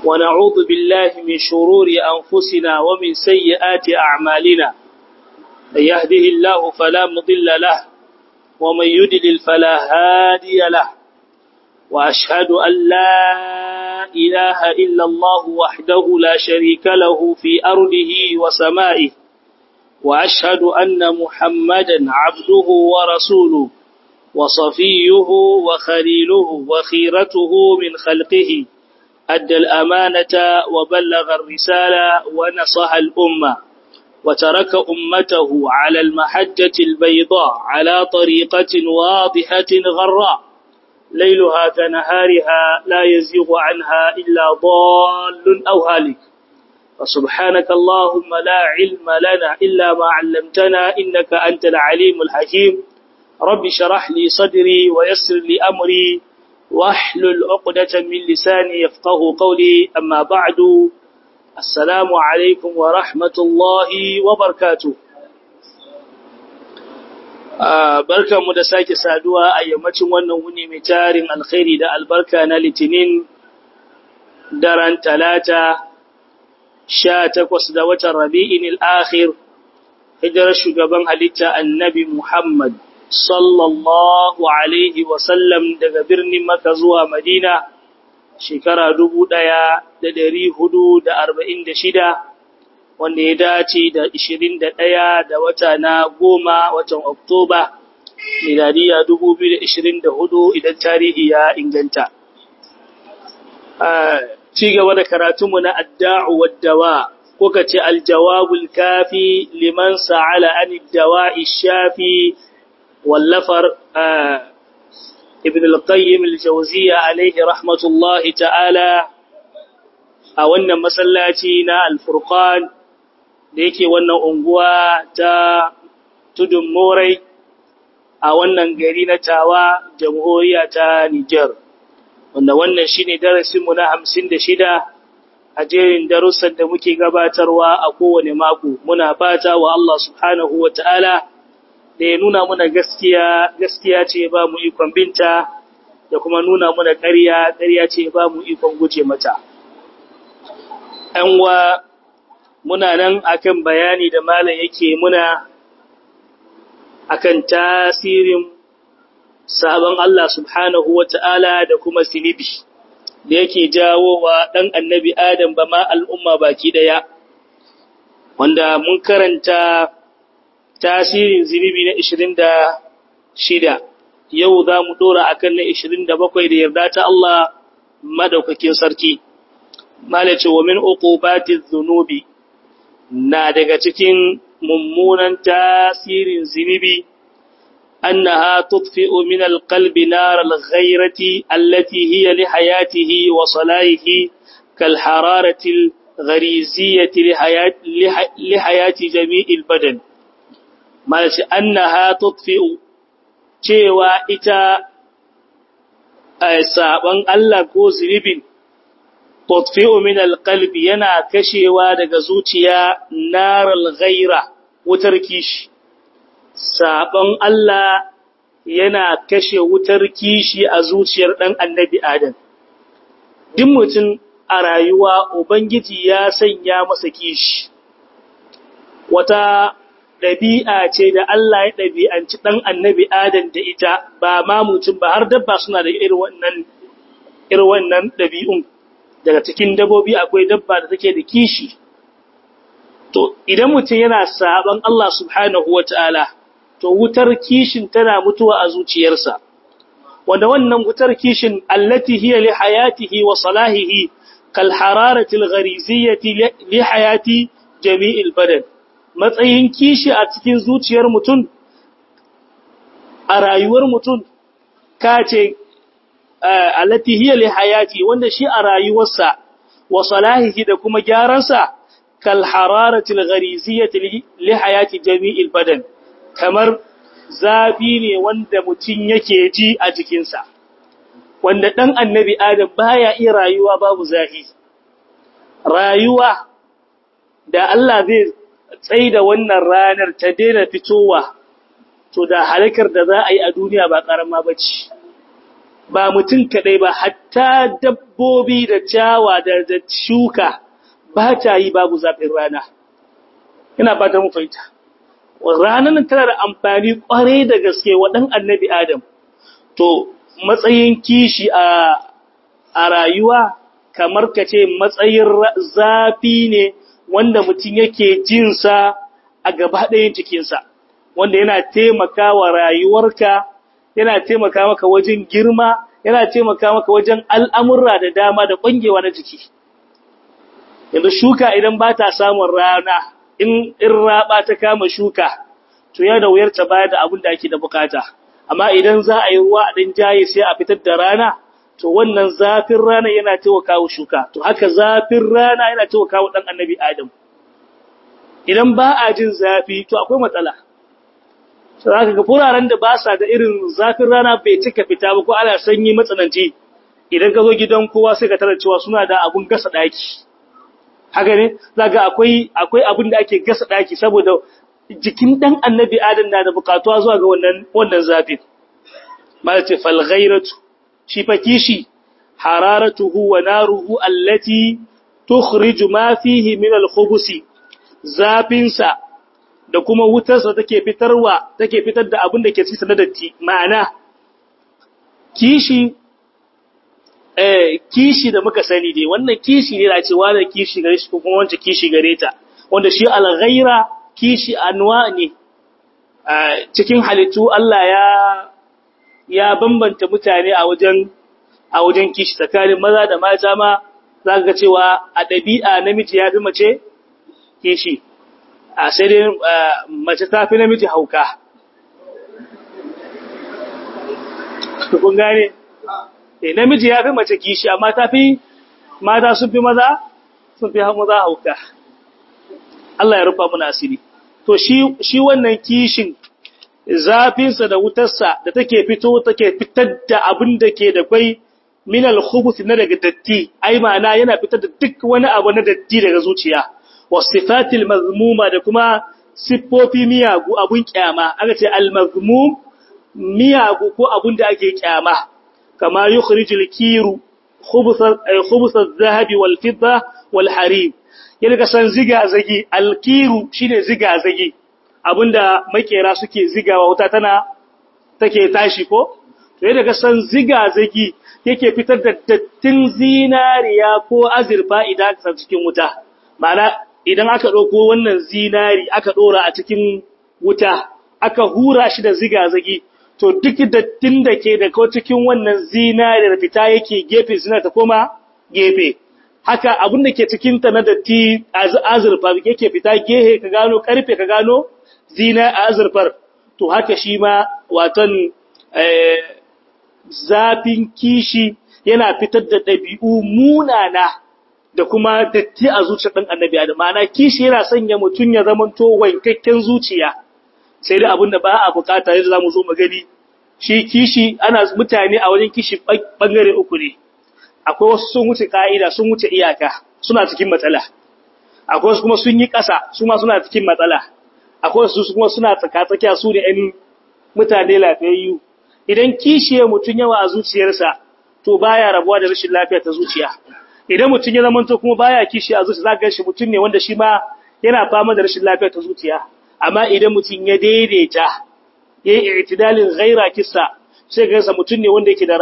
ونعوذ بالله من شرور أنفسنا ومن سيئات أعمالنا من يهده الله فلا مضل له ومن يضلل فلا هادي له وأشهد أن لا إله إلا الله وحده لا شريك له في أرضه وسمائه وأشهد أن محمدا عبده ورسوله وصفيه وخليله وخيرته من خلقه أدى الأمانة وبلغ الرسالة ونصح الأمة وترك أمته على المحجة البيضاء على طريقة واضحة غراء ليلها كنهارها لا يزيغ عنها إلا ضال أو هالك فسبحانك اللهم لا علم لنا إلا ما علمتنا إنك أنت العليم الحكيم رب شرح لي صدري ويسر لي أمري واحلل عقدة من لساني يفقه قولي أما بعد السلام عليكم ورحمة الله وبركاته barkanmu da sake saduwa a yammacin wannan wuni mai tarin alkhairi da albarka na litinin daren talata 18 da watan rabi'in al-akhir hijirar shugaban halitta annabi Muhammad sallallahu alaihi wasallam daga birnin Makka zuwa Madina shekara 1446 wanda ya dace da 21 da wata na 10 watan Oktoba miladiya 2024 idan tarihi ya inganta ci gaba da karatunmu na adda'u wad-dawa ko kace al-jawabul kafi liman sa'ala anid dawa'i shafi wallafar ibn al-qayyim al-jawziyya alayhi rahmatullahi ta'ala a wannan masallaci na al-furqan da yake wannan unguwa ta tudun morai a wannan gari na tawa jamhuriya ta Niger wanda wannan shine darasinmu na 56 a jerin darussan da muke gabatarwa a kowane mako muna fata wa Allah subhanahu wa ta'ala da ya nuna muna gaskiya ce ba mu ikon binta da kuma nuna muna ƙarya ce ba mu ikon guje mata. ‘Yanwa muna nan akan bayani da malam yake muna akan tasirin sabon Allah subhanahu wa ta'ala da kuma sinibi da yake jawo wa ɗan annabi Adam ba ma al'umma baki ɗaya, wanda mun karanta tasirin zunubi na 26 yau za mu dora akan na 27 da yarda ta Allah madaukakin sarki malace wa min uqubatiz zunubi na daga cikin mummunan tasirin zunubi annaha tudfi'u min alqalbi nar alghayrati allati hiya li hayatihi wa salahihi kal hararati alghariziyyati li hayati jami'il badan malaci annaha tudfi'u cewa ita saban Allah ko zunubin tudfi'u min alqalbi yana kashewa daga zuciya naral ghaira wutar kishi saban Allah yana kashe wutar kishi a zuciyar dan annabi Adam duk mutum a rayuwa ubangiji ya sanya masa kishi wata ɗabi'a ce da Allah ya ɗabi'anci ɗan annabi Adam da ita ba ma mutum ba har dabba suna da irin wannan ɗabi'un daga cikin dabbobi akwai dabba da take da kishi to idan mutum yana saban Allah subhanahu wata'ala to wutar kishin tana mutuwa a zuciyarsa wanda wannan wutar kishin allati hiya li hayatihi wa salahihi kal hararati al ghariziyyati li hayati jami'il badan matsayin kishi a cikin zuciyar mutum a rayuwar mutum kace allati hiya li hayati wanda shi a rayuwarsa wa salahihi da kuma gyaransa kal hararati al-ghariziyati li hayati jami'il badan kamar zafi ne wanda mutum yake ji a jikinsa wanda dan annabi Adam baya iya rayuwa babu zafi rayuwa da Allah zai tsaida wannan ranar ta daina fitowa to da halakar da za a yi a duniya ba karama bace ba mutum kadai ba hatta dabbobi da ciyawa da shuka ba ta yi babu zafin rana. Ina fata mu fahimta. Ranar tana da amfani kwarai da gaske wa ɗan annabi Adam. To, matsayin kishi a rayuwa kamar ka ce matsayin zafi ne wanda mutum yake jinsa a gaba ɗayan cikinsa, wanda yana taimaka wa rayuwarka, yana taimaka maka wajen girma, yana taimaka maka wajen al'amurra da dama da ƙwangewa na jiki. Yanzu shuka idan ba ta samun rana, in raɓa ta kama shuka, to yana da wuyar ta bayar da abin da ake da bukata. Amma idan za a yi ruwa a ɗan jaye sai a fitar da rana, to wannan zafin rana yana taimaka wa shuka. To haka zafin rana yana taimaka wa ɗan annabi Adam. Idan ba a jin zafi, to akwai matsala. So za ka ga furaren da ba sa da irin zafin rana bai cika fita ba ko ana sanyi matsananci. Idan ka zo gidan kowa sai ka tarar cewa suna da abun gasa ɗaki. Haka ne, za ga akwai abin da ake gasa ɗaki saboda jikin ɗan annabi Adam na da bukatuwa zuwa ga wannan zafin. Ma ce falghairatu, shi fa kishi, hararatuhu wa naruhu allati tukhriju ma fihi min al-khubusi, zafinsa da kuma wutarsa take fitar da abin da ke cikin na datti. Ma'ana, kishi da muka sani dai, wannan kishi ne da cewa da kishi gare shi ko kuma wancan kishi gare ta, wanda shi al-ghaira kishi anwa ne. Cikin halittu Allah ya bambanta mutane a wajen kishi tsakanin maza da mata ma, za ga cewa a ɗabi'a namiji ya fi mace kishi, sai dai mace ta fi namiji hauka. Kun gane? Namiji ya fi mace kishi, amma mata sun fi maza hauka. Allah ya rufa muna asiri. To shi wannan kishin zafinsa da wutarsa da take fitar da abin da ke da kwai min al-khubuth na daga datti, ai ma'ana yana fitar da duk wani abu na datti daga zuciya. Wasifatil mazmuma da kuma siffofi miyagu abun kyama, aka ce al-mazmum miyagu ko abun da ake kyama, kama yukhrijul kiru khubus adh-dhahabi wal fidda wal harim. Yana ka san ziga-zagi, alkiru shine ziga-zagi, abinda makera suke zigawa wuta take tashi ko? To yadda ka san ziga-zagi yake fitar da dattin zinariya ko azurfa idan aka cikin wuta. Ma'ana idan aka ɗauko wannan zinari aka ɗora a cikin wuta, aka hura shi da ziga-zagi, to duk dattin da ke da ko cikin wannan zinari da fita yake gefe suna ta koma gefe. Haka abin da ke cikinta na datti azurfa yake fita gehe ka gano karfe ka gano zina a azurfar. To haka shi ma waton zafin kishi yana fitar da ɗabi'u munana da kuma datti a zuciyar ɗan annabi Adam. Ma'ana kishi yana sanya mutum ya zamanto wankakken zuciya. Sai dai abin da ba a bukata yadda za mu zo mu gani. Shi kishi mutane a wajen kishi ɓangare uku ne. Akwai wasu sun wuce ka'ida, sun wuce iyaka, suna cikin matsala. Akwai wasu kuma sun yi ƙasa, su ma suna cikin matsala. Akwai wasu kuma suna tsaka-tsakiya, su ne ‘yan mutane lafiyayyu. Idan kishiye mutum yawa a zuciyarsa, to baya rabuwa da rashin lafiya ta zuciya. Idan mutum ya zamanto kuma baya kishi a zuciya, za ka shi mutum ne wanda shi ma yana fama da rashin lafiya ta zuciya. Amma idan mutum ya daidaita, ya yi i'tidalin ghaira kissa, sai ga mutum ne wanda yake da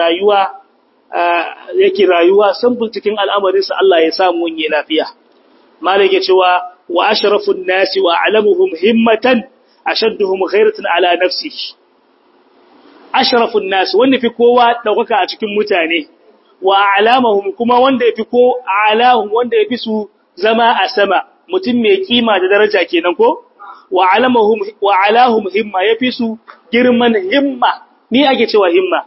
rayuwa samfur cikin al'amarinsa Allah ya samu wani lafiya. Malik ya cewa wa ashrafun nasi wa alamuhum himmatan ashadduhum ghairatan ala nafsi. Ashrafun nasi wanda fi kowa daukaka a cikin mutane, wa alamuhum kuma wanda yafi wanda yafi su zama a sama, mutum mai kima da daraja kenan ko? Wa alahum himma yafi su girman himma. Ni ake cewa himma?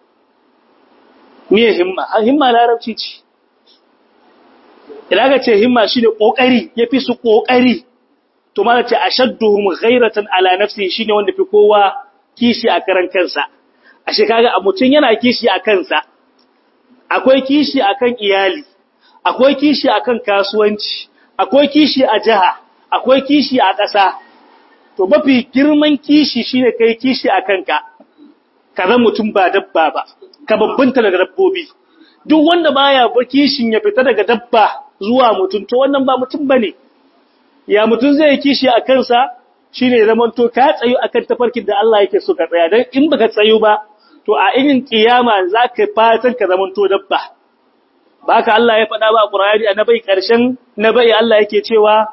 Miye himma? Himma larabci ce. Idan aka ce himma shine kokari, yafi su kokari. To mana ce ashadduhum ghairatan ala nafsi shine wanda fi kowa kishi a karan kansa. Ashe kaga mutun yana kishi a kansa. Akwai kishi akan iyali, akwai kishi akan kasuwanci, akwai kishi a jaha, akwai kishi a ƙasa. To mafi girman kishi shine kai kishi a kanka. ka zama mutum ba dabba ba, ka babbanta daga dabbobi. Duk wanda baya ba kishin ya fita daga dabba zuwa mutum, to wannan ba mutum bane. Ya mutum zai kishi a kansa shine zaman to ka tsayu akan tafarkin da Allah yake so ka tsaya, dan in baka tsayu ba to a irin kiyama zaka fatan ka zaman to dabba. Baka Allah ya faɗa ba a Qur'ani annabi karshen nabi Allah yake cewa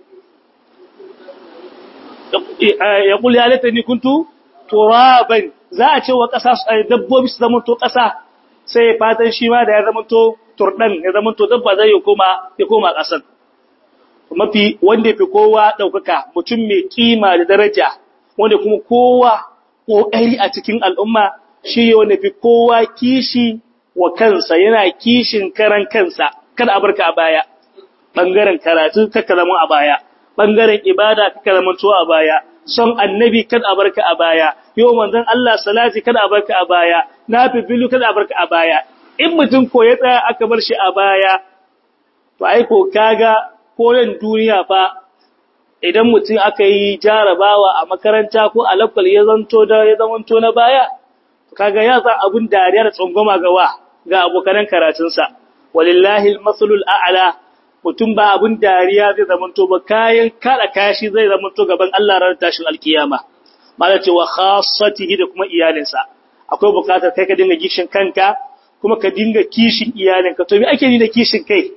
yaqul ya laitani kuntu turaban, za a ce wa ƙasa dabbobi su zama to ƙasa, sai fatan shi ma da ya zama to turdan, ya zama to dabba zai ya koma ƙasan. Mafi wanda fi kowa ɗaukaka, mutum mai kima da daraja, wanda kuma kowa ƙoƙari a cikin al'umma, shi wanda fi kowa kishi wa kansa, yana kishin karan kansa, kada a barka a baya. Ɓangaren karatu kaka zama a baya, ɓangaren ibada kaka zama to a baya, son annabi kada a barka a baya, yau manzon Allah salati kada a barka a baya, nafilu kada a barka a baya. In mutum ko ya tsaya aka bar shi a baya, to ai ko kaga koren duniya fa, idan mutum aka yi jarabawa a makaranta ko a lakwal ya zamanto na baya, kaga ya za abun dariya da tsangwama ga abokanan karatunsa. Walillahi al-masalul a'la, mutum ba abun dariya zai zamanto ba, kayan kada kashi zai zamanto gaban Allah ran tashin alkiyama. Mala cewa khassatihi da kuma iyalinsa. Akwai bukatar kai ka dinga kishin kanka kuma ka dinga kishin iyalinka. To me ake ni da kishin kai?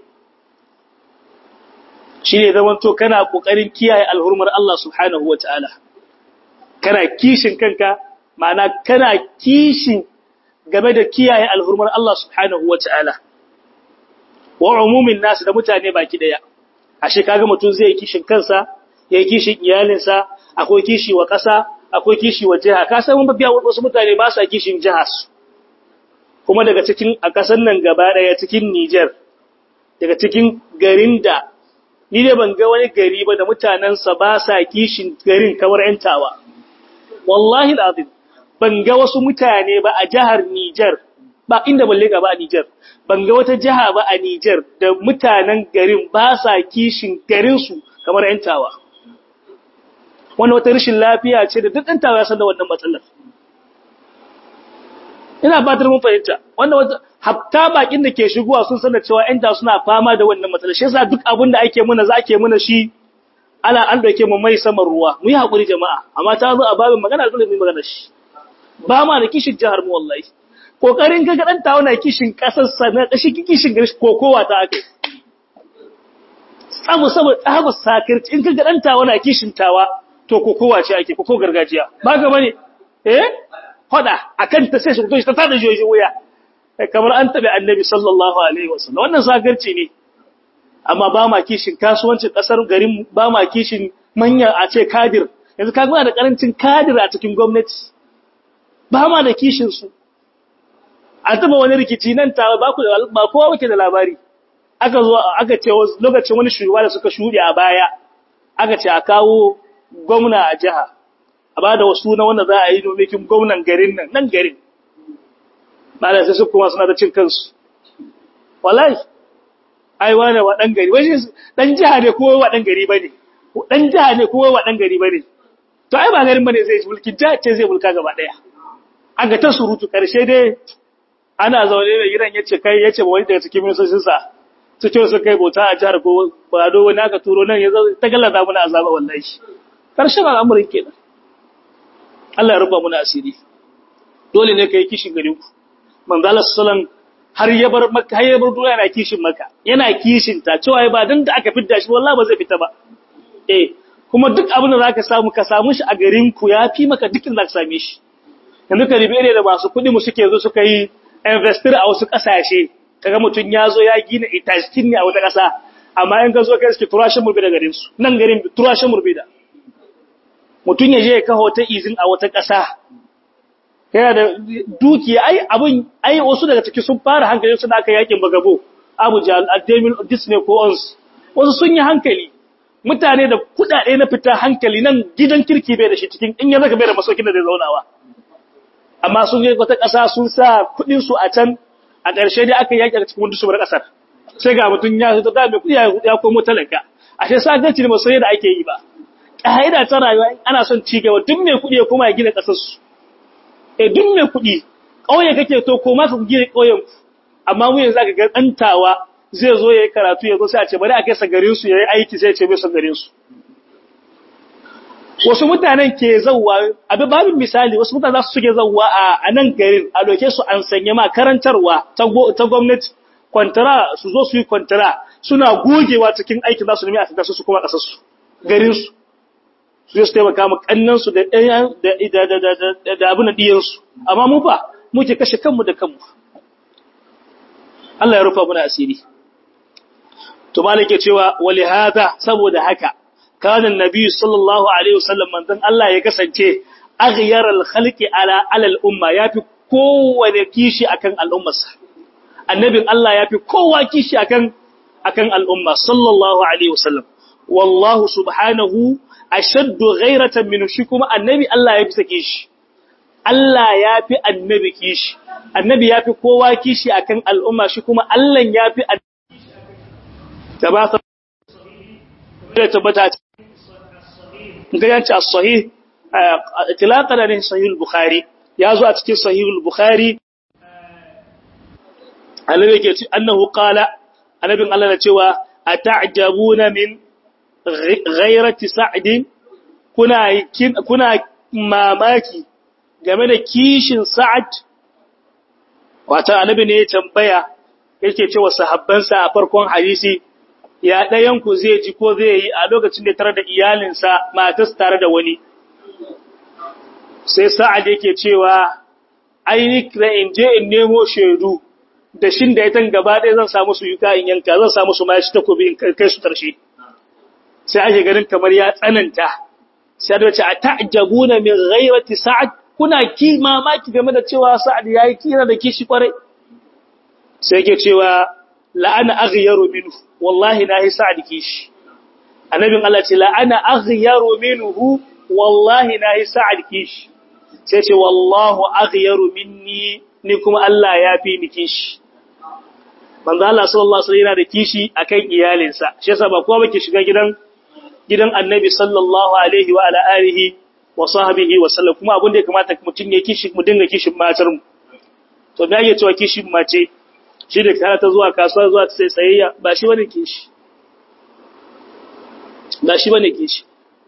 Shine zamanto kana kokarin kiyaye alhurmar Allah subhanahu wataala. Kana kishin kanka, ma'ana kana kishin game da kiyaye alhurmar Allah subhanahu wataala. Wa umumin nasu da mutane baki daya. Ashe kaga mutum zai kishin kansa, yayi kishin iyalinsa, akwai kishi wa ƙasa, akwai kishi wa jiha. Ka san mabiya wasu mutane ba sa kishin jihar su. Kuma daga cikin a ƙasar nan gaba daya cikin Niger, daga cikin garin da ni ne ban ga wani gari ba da mutanensa ba sa kishin garin kamar ‘yantawa. Wallahi al'azim, ban ga wasu mutane ba a jihar Nijar, ba inda balle ga ba a Nijar, ban ga wata jiha ba a Nijar da mutanen garin ba sa kishin garinsu kamar ‘yantawa. Wani wata rashin lafiya ce da duk ‘yantawa ya san da wannan matsalar. Ina fatar mun fahimta, wannan wata hatta bakin da ke shigowa sun sanar cewa ƴan suna fama da wannan matsala. Shi yasa duk abin da ake muna za ake muna shi ala an dauke mu mai saman ruwa. Mu yi hakuri jama'a, amma ta zo a babin magana dole mu yi magana shi. Ba ma da kishin jihar mu wallahi. Kokarin kaga dan tawo na kishin kasar sa na kashi kishin gari kokowa ta ake. Saboda tsabar sakirci in kaga dan tawo na kishin tawa to kokowa ce ake, koko gargajiya. Ba ga bane? Fada akan ta sai su ta tada joji wuya. Kamar an tabi annabi sallallahu alaihi wasallam, wannan sagarci ne. Amma ba ma kishin kasuwancin kasar garin, ba ma kishin manya a ce kadir. Yanzu ka gona da karancin kadir a cikin gwamnati, ba ma da kishin su. A taba wani rikici nan ta ba kowa wake da labari. Aka zo aka ce lokacin wani shugaba da suka shuɗe a baya, aka ce a kawo gwamna a jiha, a ba da wasu na wanda za a yi domin gwamnan garin nan garin. Malam sai su kuma suna da cin kansu. Wallahi, ai wane wa ɗan gari, wani ɗan jiha ne kuma wa ɗan gari ba ne, ɗan jiha ne kuma wa ɗan gari ba ne. To ai ba garin ba ne zai mulki, jiha ce zai mulka gaba ɗaya. An ga ta surutu ƙarshe dai ana zaune mai gidan ya ce ba wani daga cikin ministocinsa su ce su kai bauta a jihar ko ba do wani aka turo nan ya ta gallaza muna azaba wallahi. Ƙarshen al'amuran kenan. Allah ya rufa muna asiri. Dole ne ka yi kishin garin ku. Manzala sallan har ya bar Makka, har ya bar duniya yana kishin Makka, yana kishin ta cewa ba dan da aka fidda shi wallahi ba zai fita ba. Kuma duk abin da zaka samu ka samu shi a garin ku yafi maka dukkan zaka same shi. Yanzu ka ribe da masu kudi mu suke zo suka yi investor a wasu kasashe, kaga mutun ya zo ya gina itaskin ne a wata kasa, amma in ka zo kai suke turashin murbe da garin su. Nan garin turashin murbe da. Mutun ya je ya kawo ta izin a wata kasa. Yana da dukiya ai wasu daga ciki sun fara hankali suna aka yakin bagabo Abu Jahl Ademil Disney ko ons wasu sun yi hankali mutane da kudade na fita hankali nan gidan kirki bai da shi cikin in ya zaka bai da masaukin da zai zaunawa amma sun je wata kasa sun sa kudin su a can a ƙarshe dai aka yaki a cikin wani shugaban kasar sai ga mutun ya zo da mai kudi ya komo talaka ashe saganci ne ba sai da ake yi ba kaida ta rayuwa ana son ci gaba duk mai kudi ya koma ya gina kasar su duk mai kuɗi ƙauye kake to ko ma ka gina ƙauyen ku amma mu yanzu zaka ga dantawa zai zo yayi karatu ya zo sai a ce bari a kai sa garin su yayi aiki sai ya ce bai son garin su wasu mutanen ke zawwa abin babin misali wasu mutane za su suke zawwa a nan garin a doke su an sanya ma karantarwa ta gwamnati kwantara su zo su yi kwantara suna gogewa cikin aikin za su nemi a fita su kuma kasar su garin su su taimaka ma kannan su da abin da diyan su amma mu fa muke kashe kanmu da kanmu Allah ya rufa muna asiri to malike cewa wali hada saboda haka kana annabi sallallahu alaihi wasallam manzon Allah ya kasance aghyaral khalqi ala al-umma yafi kowane kishi akan al'ummarsa annabin Allah yafi kowa kishi akan al'umma sallallahu alaihi wasallam wallahu subhanahu ashaddu ghayratan min shi kuma annabi Allah yafi sake shi Allah yafi annabi kishi annabi yafi kowa kishi akan al'umma shi kuma Allah yafi tabata da tabbata ga yanci as-sahih tilaqan ne sahih al-bukhari yazo a cikin sahih al-bukhari annabi yake ce annahu qala annabin Allah na cewa ata'jabuna min ghayrati sa'd kuna mamaki game da kishin sa'ad wato annabi ne ya tambaya yake cewa sahabbansa a farkon hadisi ya ɗayan ku zai ji ko zai yi a lokacin da tare da iyalinsa matarsa tare da wani sai sa'ad yake cewa ai da in je in nemo shaidu da shin da ita gaba ɗaya zan samu su yuka in yanka zan samu su mashi takobi in kai su tarshe sai ake ganin kamar ya tsananta sai da ce a ta'jabuna min ghayrati sa'ad kuna ki mamaki game da cewa sa'ad yayi kira da kishi kwarai sai yake cewa la'ana aghyaru minhu wallahi nahi sa'ad kishi annabin Allah ce la'ana aghyaru minhu wallahi nahi sa'ad kishi sai ce wallahu aghyaru minni ni kuma Allah ya fi ni kishi manzo Allah sallallahu alaihi wasallam yana da kishi akan iyalinsa shi yasa ba kowa bake shiga gidan annabi sallallahu alaihi wa ala alihi wa sahbihi wa sallam kuma abin da ya kamata mutun ya kishi mu dinga kishin matar mu to me yake cewa kishin mace shi da kana ta zuwa kasuwa zuwa ta sai sayayya ba shi bane kishi ba shi bane kishi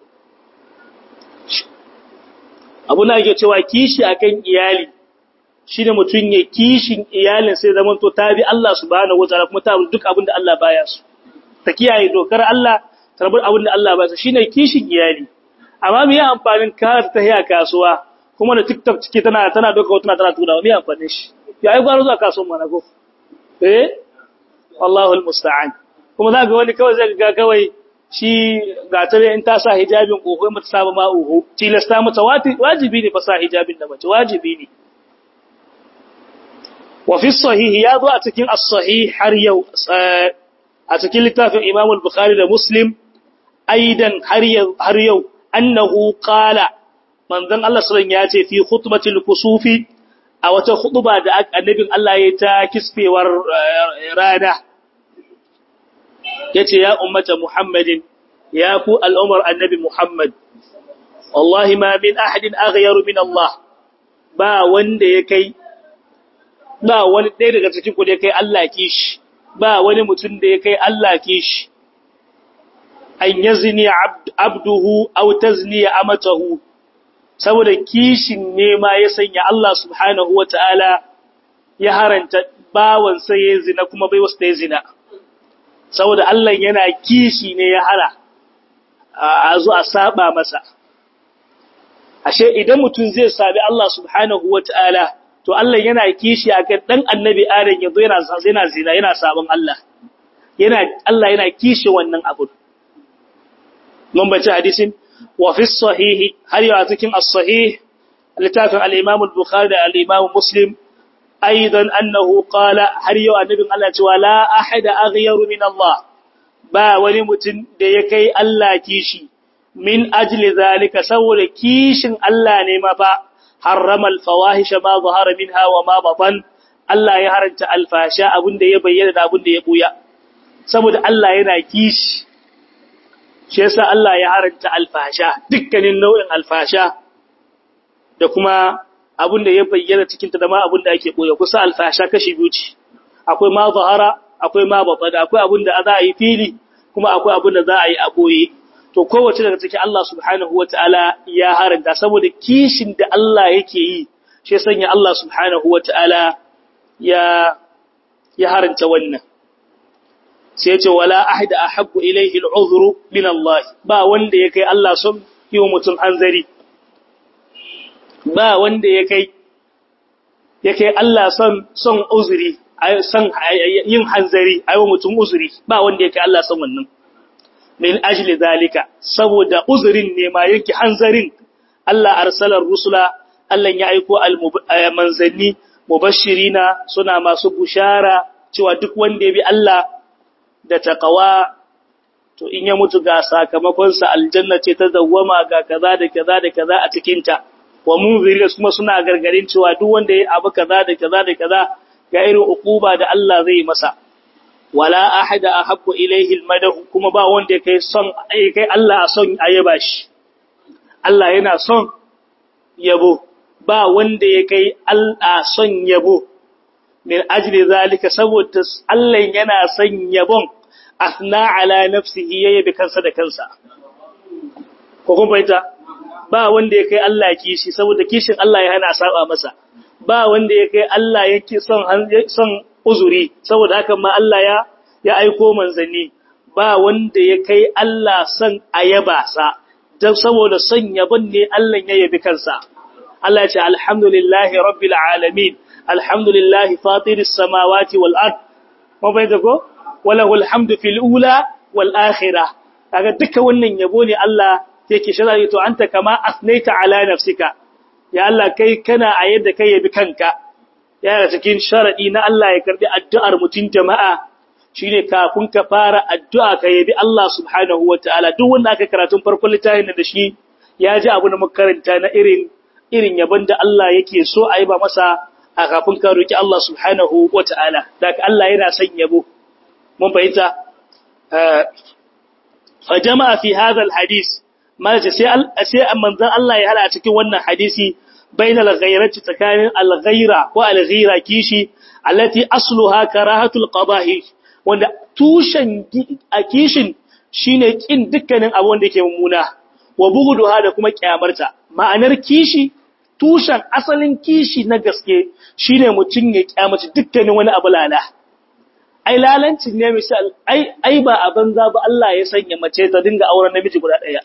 abun da yake cewa kishi akan iyali shi ne mutum ya kishin iyalin sai zaman to ta bi Allah subhanahu wataala kuma ta duk abin da Allah baya su ta kiyaye dokar Allah ta rabu abin da Allah baya su shine kishin iyali amma me ya amfanin ka ta hiya kasuwa kuma da TikTok cike tana doka hotuna tana tura me ya amfanin shi ya yi gwaro zuwa kasuwan mana ko wallahu almusta'an kuma za ga wani kawai zai ga kawai shi ga tare in ta sa hijabin oho mata saba ma oho tilasta mata wajibi ne fa sa hijabin da mace wajibi ne وفي الصحيح يضع أتكين الصحيح أتكين لتافع إمام البخاري لمسلم أيضا هريو أنه قال من ذن الله صلى الله عليه وسلم في خطبة الكسوف أو تخطبة دعك النبي الله يتاكس في ورانا يتي يا أمة محمد يا كو الأمر النبي محمد والله ما من أحد أغير من الله با وند يكي ba wani ɗaya daga cikin ku da kai Allah kishi ba wani mutum da ya kai Allah kishi an yazni abduhu aw tazni amatahu saboda kishin ne ma ya sanya Allah subhanahu wataala ya haranta bawan sa ya zina kuma bai wasu ya zina saboda Allah yana kishi ne ya hara a zo a saba masa ashe idan mutum zai sabi Allah subhanahu wataala to Allah yana kishi akan dan annabi Adam yazo yana zina yana sabon Allah Allah yana kishi wannan abu mun bace hadisin wa fi sahih har ya cikin as-sahih littafin al-Imam al-Bukhari da al-Imam Muslim aidan annahu qala har ya annabin Allah cewa la ahada aghyaru min Allah ba wani mutum da ya kai Allah kishi min ajli zalika saboda kishin Allah ne ma fa harrama al-fawahisha ma zahara minha wa ma batan Allah ya haranta alfasha abinda ya bayyana da abinda ya buya saboda Allah yana kishi shi yasa Allah ya haranta alfasha dukkanin nau'in alfasha da kuma abin da ya bayyana cikin ta da ma abin da ake boye kusa alfasha kashi biyu ce akwai ma zahara akwai ma batana akwai abin da za a yi fili kuma akwai abin da za a yi a boye to kowace daga cikin Allah subhanahu wataala ya haranta saboda kishin da Allah yake yi shi sanya Allah subhanahu wataala ya haranta wannan sai ce wala ahada ahabbu ilayhi al'udhru min Allah ba wanda ya kai Allah son yi wa mutum hanzari ba wanda ya kai Allah son uzuri son yin hanzari ayi wa mutum uzuri ba wanda ya kai Allah son wannan min ajli zalika saboda uzurin ne ma yake hanzarin Allah arsalar rusula Allah ya aiko manzanni mubashirina suna masu bushara cewa duk wanda ya bi Allah da taqwa to in ya mutu ga sakamakon sa aljanna ce ta dawwama ga kaza da kaza da kaza a cikin ta wa munzirina kuma suna gargarin cewa duk wanda ya abu kaza da kaza da kaza ga irin ukuba da Allah zai masa wala ahada ahabbu ilayhi almadahu kuma ba wanda kai Allah son ayaba shi Allah yana son yabo ba wanda ya kai Allah son yabo min ajli zalika saboda Allah yana son yabon asna ala nafsihi yayi kansa da kansa ko kun baita ba wanda ya kai Allah kishi saboda kishin Allah ya hana saba masa ba wanda ya kai Allah yake son uzuri saboda haka ma Allah ya aiko manzanni ba wanda ya kai Allah son ayaba sa dan saboda son yabon ne Allah ya yabi kansa Allah ya ce alhamdulillahi rabbil alamin alhamdulillahi fatiris samawati wal ard mun bayyana ko walahul hamdu fil ula wal akhirah kaga duka wannan yabo ne Allah yake shirye to anta kama asnaita ala nafsika ya Allah kai kana a yadda kai yabi kanka yana cikin sharadi na Allah ya karbi addu'ar mutun jama'a shine kafin ka fara addu'a ka yabi Allah subhanahu wataala duk wanda aka karatun farkon littafin da shi ya ji abu da makaranta na irin yabon da Allah yake so a yi ba masa a kafin ka roki Allah subhanahu wataala daga Allah yana son yabo mun fahimta fa jama'a fi hadha alhadith malaje sai manzon Allah ya hala cikin wannan hadisi bainal ghayrati tsakanin alghayra wa alghira kishi allati asluha karahatul qadahi wanda tushen kishin shine kin dukkanin abu wanda yake mummuna wa bughduha da kuma kyamarta ma'anar kishi tushen asalin kishi na gaske shine mutun ya kyamaci dukkanin wani abu lala ai lalancin ne misal ai ba a banza ba Allah ya sanya mace ta dinga auren namiji guda daya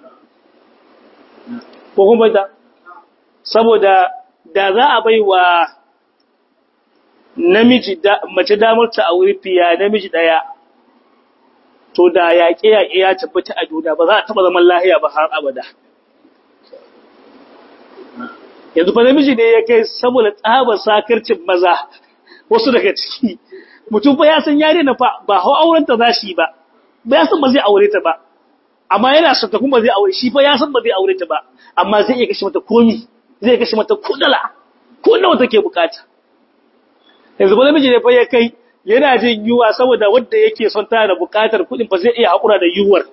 ko kuma da saboda da za a baiwa namiji da mace damar ta aure fiya namiji daya to da yaƙe ya tabbata a duniya ba za a taba zaman lahiya ba har abada yanzu fa namiji ne ya kai saboda tsabar sakarcin maza wasu daga ciki mutum fa ya san yare na fa ba hau auren ta zashi ba ba ya san ba zai aure ta ba amma yana son ta kuma zai aure shi fa ya san ba zai aure ta ba amma zai iya kashe mata komi zai kashe mata kudala ko nawa take bukata yanzu ba namiji ne fa ya kai yana jin yuwa saboda wanda yake son ta da bukatar kudin fa zai iya hakura da yuwar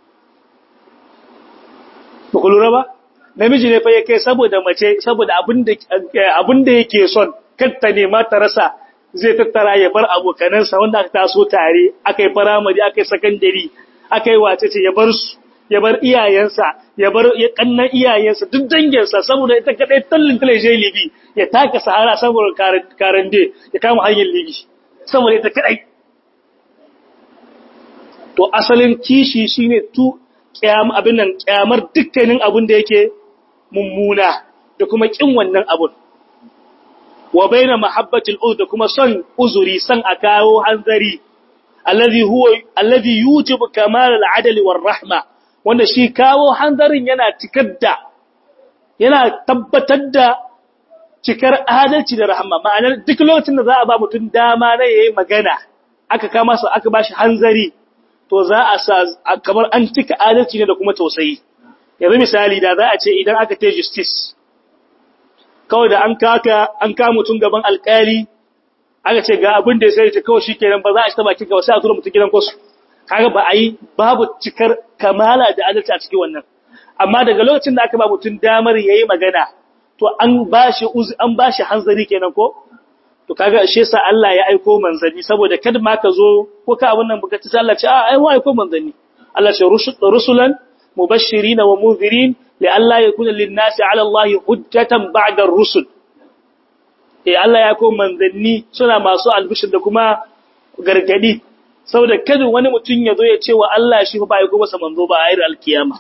ba ku lura ba namiji ne fa ya kai saboda mace saboda abinda yake son kanta ne ma ta rasa zai tattara ya bar abokanansa wanda aka taso tare akai firamare akai secondary akai wace ce ya bar iyayensa ya bar kannan iyayensa duk danginsa saboda ita kadai tallin talaje libi ya taka sahara saboda karande ya kama hanyar libi saboda ita kadai to asalin kishi shine kyamar dukkanin abin da yake mummuna da kuma kin wannan abun wa baina mahabbatil uzr da kuma son uzuri son a kawo hanzari alladhi yujibu kamal al-adl war rahma wanda shi kawo hanzarin yana tabbatar da cikar adalci da rahma ma'anar duk lokacin da za a ba mutum dama na yayi magana aka kama sa aka bashi hanzari to za a sa kamar an cika adalci ne da kuma tausayi yanzu misali da za a ce idan aka ta justice kawai da an ka mutum gaban alƙali aka ce ga abin da ya sai ta kawai shikenan ba za a ci ta bakin gaba sai a tura mutum gidan kwasu kaga ba a yi babu cikar kamala da adalci a cikin wannan amma daga lokacin da aka ba mutum damar yayi magana to an bashi hanzari kenan ko to kaga ashe sa Allah ya aiko manzanni saboda kada ma ka zo ko ka abun nan baka ci Allah ce ai wa aiko manzanni Allah ce rusulan mubashirin wa munzirin li alla yakuna lin-nasi 'ala Allah hujjatan ba'da ar-rusul Allah ya aiko manzanni suna masu albishir da kuma gargadi saboda kada wani mutum ya zo ya ce wa Allah shi ba aiko masa manzo ba a ayar al-kiyama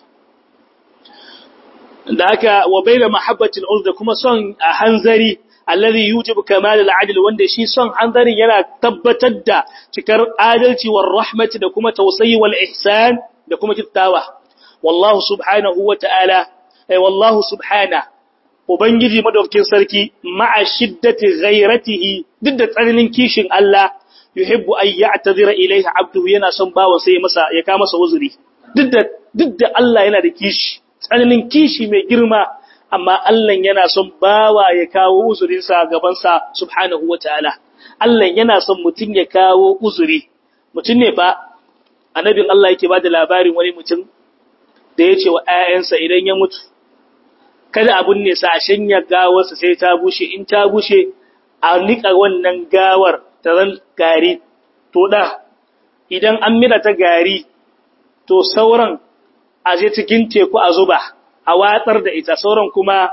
da haka wa baina mahabbatil urd kuma son a hanzari alladhi yujibu kamal al-adl wanda shi son hanzarin yana tabbatar da cikar adalci war rahmati da kuma tausayi wal ihsan da kuma kittawa wallahu subhanahu wa ta'ala wallahu subhana ubangiji madaukakin sarki ma'a shiddati ghairatihi duk da tsananin kishin Allah yuhibbu an ya'tazira ilayhi abduhu yana son bawa sai masa ya ka masa uzuri duk da Allah yana da kishi tsananin kishi mai girma amma Allah yana son bawa ya kawo uzurinsa gabansa subhanahu wataala Allah yana son mutum ya kawo uzuri mutum ne fa annabin Allah yake bada labarin wani mutum da yace wa ayyansa idan ya mutu kada abun ne sa shanya gawarsa sai ta bushe in ta bushe a nika wannan gawar ta zan gari to da idan an mira ta gari to sauran a je cikin teku a zuba a watsar da ita sauran kuma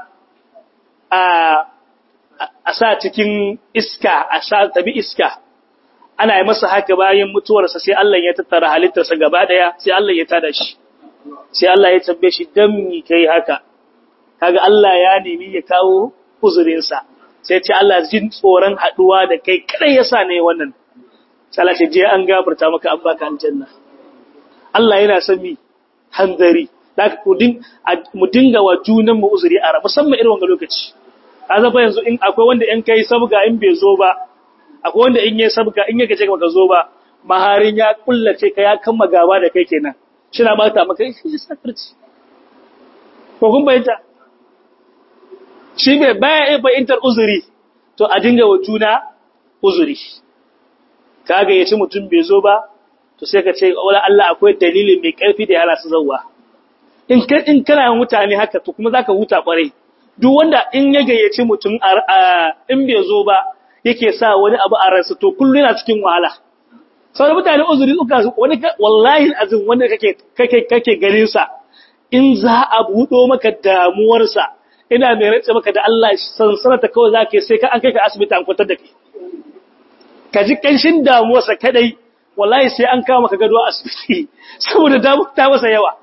a sa cikin iska a sa tabi iska ana yi masa haka bayan mutuwarsa sai Allah ya tattara halittarsa gaba daya sai Allah ya tada shi sai Allah ya tambaye shi dan mi kai haka kaga Allah ya nemi ya kawo uzurinsa sai ce Allah jin tsoron haduwa da kai kadai yasa ne wannan sai Allah ce je an gafarta maka an baka aljanna Allah yana son mi hanzari da mu dinga wa junan mu uzuri a musamman irin wannan lokaci kaza fa yanzu in akwai wanda in kai sabga in bai zo ba akwai wanda in yayi sabga in yake ce baka zo ba maharin ya kullace ka ya kama gaba da kai kenan shina ba ta maka shi sakarci ko kun bayyana shi bai baya bayyantar uzuri to a dinga wa juna uzuri kaga yace mutum bai zo ba to sai ka ce wala Allah akwai dalilin mai karfi da yana su zawwa in kana mutane haka to kuma zaka huta kwarai duk wanda in ya gayyaci mutum in bai zo ba yake sa wani abu a ransa to kullu yana cikin wahala saboda mutane uzuri suka wani wallahi azin wanda kake ganin sa in za a budo maka damuwar sa ina mai rantsa maka da Allah sansanata kawai zaka sai ka an kai ka asibiti an kwantar da kai ka ji kanshin damuwar sa kadai wallahi sai an kawo maka gado a asibiti saboda damuwa ta masa yawa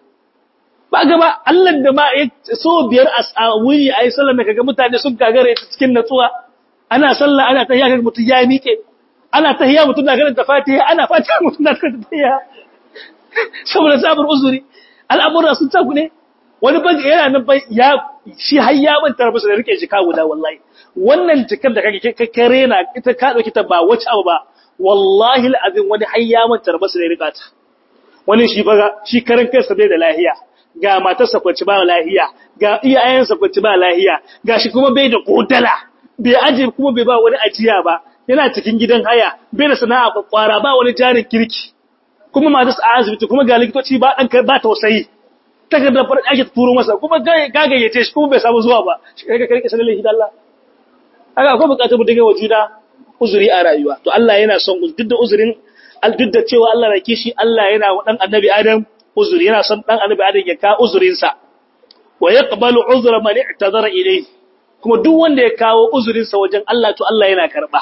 ba gaba Allah da ma so biyar a wuri ayi sallar da kaga mutane sun gagare cikin natsuwa ana sallah ana tahiyya kaga mutun ya miƙe ana tahiyya mutun da karanta Fatiha ana Fatiha mutun da karanta tahiyya saboda sabar uzuri al'amura sun taku ne wani bangi yana nan ya shi har ya manta masa da rike shi ka guda wallahi wannan tikar da kake kare na ita ka dauki ta ba wace abu ba wallahi al'azim wani har ya manta masa da rika ta wani shi baga shi karan kansa bai da lahiya ga matarsa kwanci ba lahiya ga iyayensa kwanci ba lahiya gashi kuma bai da kodala bai aje kuma bai ba wani ajiya ba yana cikin gidan haya bai da sana'a kwakwara ba wani jarin kirki kuma matarsa a asibiti kuma ga likitoci ba dan ba tausayi takardar farin ake turo masa kuma gagayyace shi kuma bai samu zuwa ba shi kai karke sanin lahi Allah haka akwai bukatar mu dinga wajuna uzuri a rayuwa to Allah yana son duk da uzurin duk da cewa Allah na kishi Allah yana wa dan annabi Adam uzuri yana son dan annabi Adam ya ka uzurin sa wa yaqbalu uzra man i'tazara ilayhi kuma duk wanda ya kawo uzurin sa wajen Allah to Allah yana karba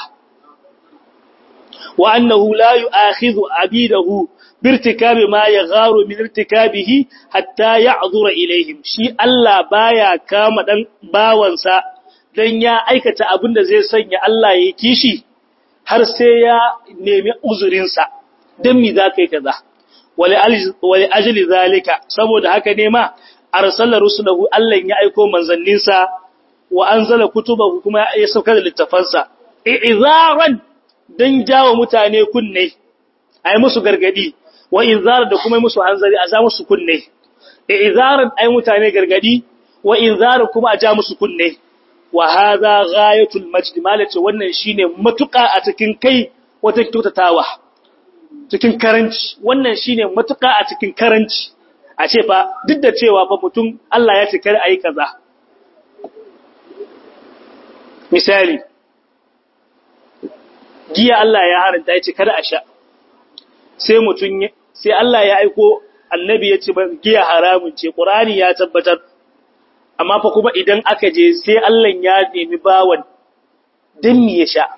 wa annahu la yu'akhidhu abidahu birtikabi ma yagharu min irtikabihi hatta ya'dhura ilayhim shi Allah baya kama dan bawansa dan ya aikata abin da zai sanya Allah ya kishi har sai ya nemi uzurin sa dan mi zakai kaza wali ajli zalika saboda haka ne ma arsala rusulahu Allah ya aika manzanninsa wa anzala kutubahu kuma ya sauka da littafansa i'zaran dan jawo mutane kunne ai musu gargadi wa inzar da kuma musu hanzari a za musu kunne i'zaran ai mutane gargadi wa inzar kuma a ja musu kunne wa hadha ghayatul majd malace wannan shine matuka a cikin kai wata kyautatawa cikin karanci wannan shine matuka a cikin karanci a ce fa duk da cewa fa mutum Allah ya ce kar ayi kaza misali giya Allah ya haranta ya ce kada a sha sai Allah ya aiko annabi ya ce giya haramun ce Qur'ani ya tabbatar amma fa kuma idan aka je sai Allah ya nemi bawan dan me ya sha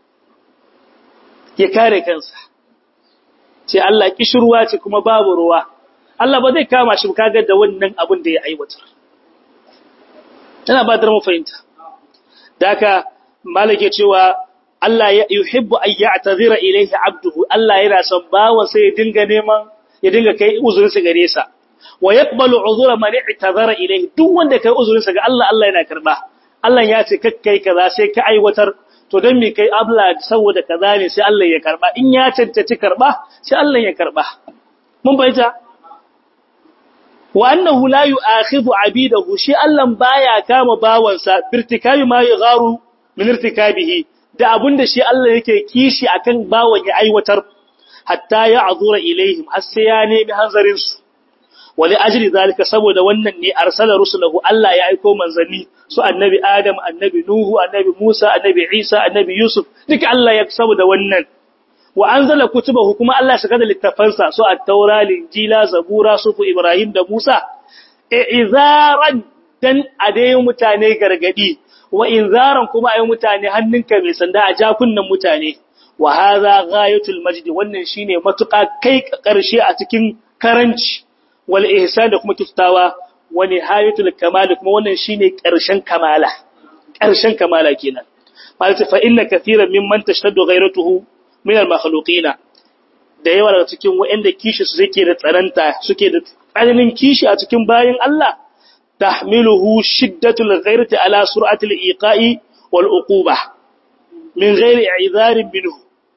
ya kare kansa ce Allah kishirwa ce kuma babu ruwa Allah ba zai kama shi kaga da wannan abin da ya aiwatar ina ba da mu fahimta daka malike cewa Allah ya yuhibbu an ya'tazira ilayhi 'abduhu Allah yana son bawa sai ya dinga kai uzurin sa gare sa wa yaqbalu 'udhura man i'tazara ilayhi duk wanda kai uzurin sa ga Allah Allah yana karba Allah ya ce kakkai kaza sai ka aiwatar to dan me kai abla saboda kaza ne sai Allah ya karba in ya cancanci karba sai Allah ya karba mun bayyana wa annahu la yu'akhidhu 'abidahu shi Allah baya kama bawansa birtikabi ma yagharu min irtikabihi da abunda shi Allah yake kishi akan bawan ya aiwatar hatta ya azura ilaihim har sai ya nemi hanzarin su wali ajli zalika saboda wannan ne arsala rusulahu Allah ya aika manzanni su annabi Adam annabi Nuhu annabi Musa annabi Isa annabi Yusuf duka Allah ya saboda wannan wa anzala kutubahu kuma Allah saka da littafansa su at-taura injila zabura sufu Ibrahim da Musa izaran dan adai mutane gargadi wa inzaran kuma ayi mutane hannunka mai sanda a jakunnan mutane wa hadha ghayatul majd wannan shine matuƙa kai karshe a cikin karanci wal ihsan da kuma kiftawa wa nihayatul kamal kuma wannan shine karshen kamala kenan malaka fa inna kathiran mimman tashtaddu ghayratuhu min al makhluqina da yawa daga cikin waɗanda kishi su suke da tsananin kishi a cikin bayin Allah tahmiluhu shiddatul ghayrati ala sur'atil iqa'i wal uquba min ghairi i'dharin minhu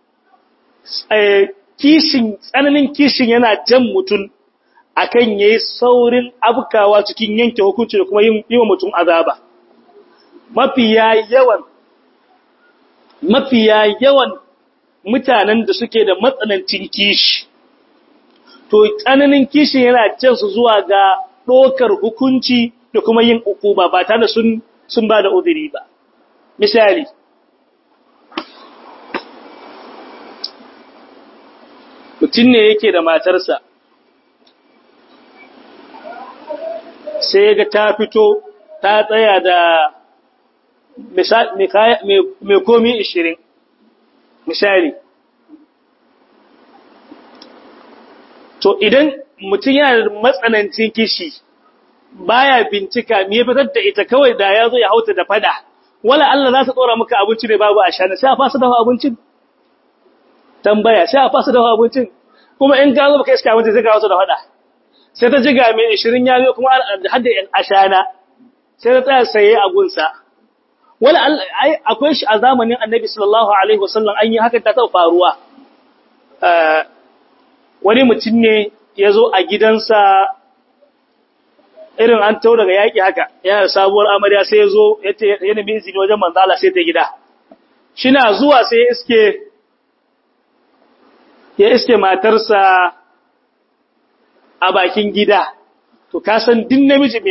tsananin kishin yana jan mutun akan yayi saurin abkawa cikin yanke hukunci da kuma yi wa mutun azaba mafiya yawan mutanen da suke da matsanancin kishi to tsananin kishin yana jan su zuwa ga dokar hukunci da kuma yin ukuba ba tare da sun ba da udiri ba misali mutum ne yake da matarsa sai ga ta fito ta tsaya da mai komi 20 misali to idan mutum yana da matsanancin kishi baya bincika me ya fitar da ita kawai da ya zo ya hauta da fada wala Allah za ta tsora maka abinci ne babu ashana sai a fasa dafa abincin tambaya sai a fasa dafa abincin kuma in ka zo baka iska abinci sai ka hauta da fada sai ta jiga mai 20 ya zo kuma hadda ashana sai ta tsaya saye a gunsa wala ai akwai shi a zamanin Annabi sallallahu alaihi wasallam an yi haka ta faruwa wani mutum ne yazo a gidansa irin an tau daga yaki haka yana sabuwar amarya sai yazo ya nemi izini wajen manzo Allah sai ta gida shina zuwa sai iske matarsa a bakin gida to ka san din namiji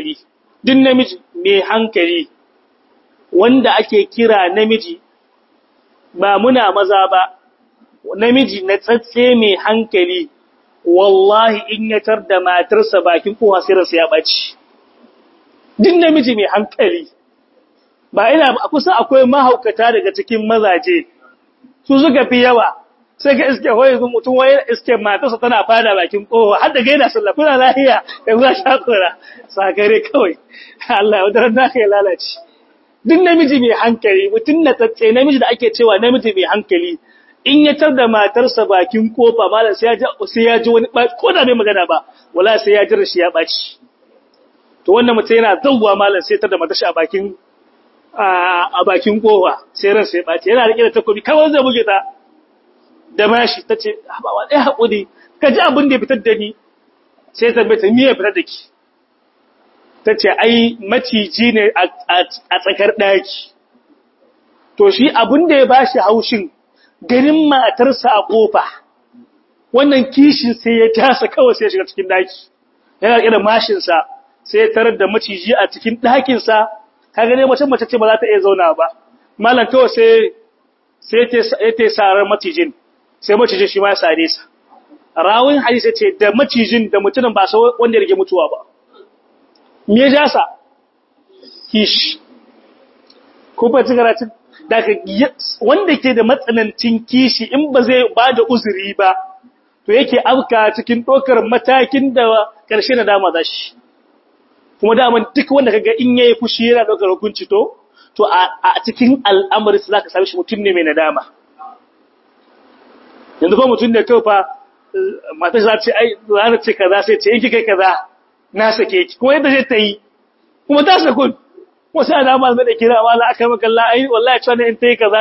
mai hankali wanda ake kira namiji ba muna maza ba namiji na tsatse mai hankali wallahi in ya tar da matarsa bakin kowa sai ransa ya baci din namiji mai hankali ba ina kusa akwai mahaukata daga cikin mazaje su suka fi yawa sai ga iske hoye mutum waye iske matarsa tana fada bakin kowa har da gaida sallah kuna lafiya yanzu a shakura sakare kawai Allah ya wadar da kai lalace duk namiji mai hankali mutum na tsatse namiji da ake cewa namiji mai hankali in ya tar da matarsa bakin kofa malam sai ya ji wani ko da bai magana ba wala sai ya jira shi ya baci to wannan mutum yana zawwa malam sai tar da matarsa a bakin kofa sai ran sai baci yana rike da takobi kawai zai buge ta da mashi tace ba wa dai hakuri ka ji abin da ya fitar da ni sai ta bai ta miye fitar da ki tace ai maciji ne a tsakar daki to shi abin da ya bashi haushin ganin matarsa a kofa wannan kishin sai ya tasa kawai sai ya shiga cikin daki yana rike da mashin sa sai ya tarar da maciji a cikin dakin sa kaga ne mace ce ba za ta iya zauna ba malam kawai sai ta sarar macijin sai macijin shi ma ya sare sa rawin hadisi ce da macijin da mutumin ba sai wanda ya rige mutuwa ba me ya jasa kishi ko ba tigaratin daga wanda ke da matsanancin kishi in ba zai ba da uzuri ba to yake afka cikin dokar matakin da karshe na dama za shi kuma daman duk wanda kaga in yayi fushi yana dokar hukunci to a cikin al'amari sai zaka same shi mutum ne mai nadama yanzu ba mutum ne kai fa mata za ce ai za ce kaza sai ce in kike kaza na sake ki kuma yadda zai ta yi kuma ta sakun wasu alama da kira wala aka maka Allah ai wallahi cewa in tayi kaza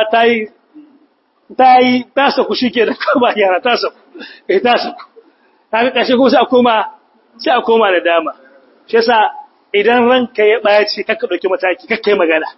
ta saku shike da ba yara ta saku ta saku kaga kashe ko sai a koma da dama shi yasa idan ranka ya baci kaka dauki mataki kaka yi magana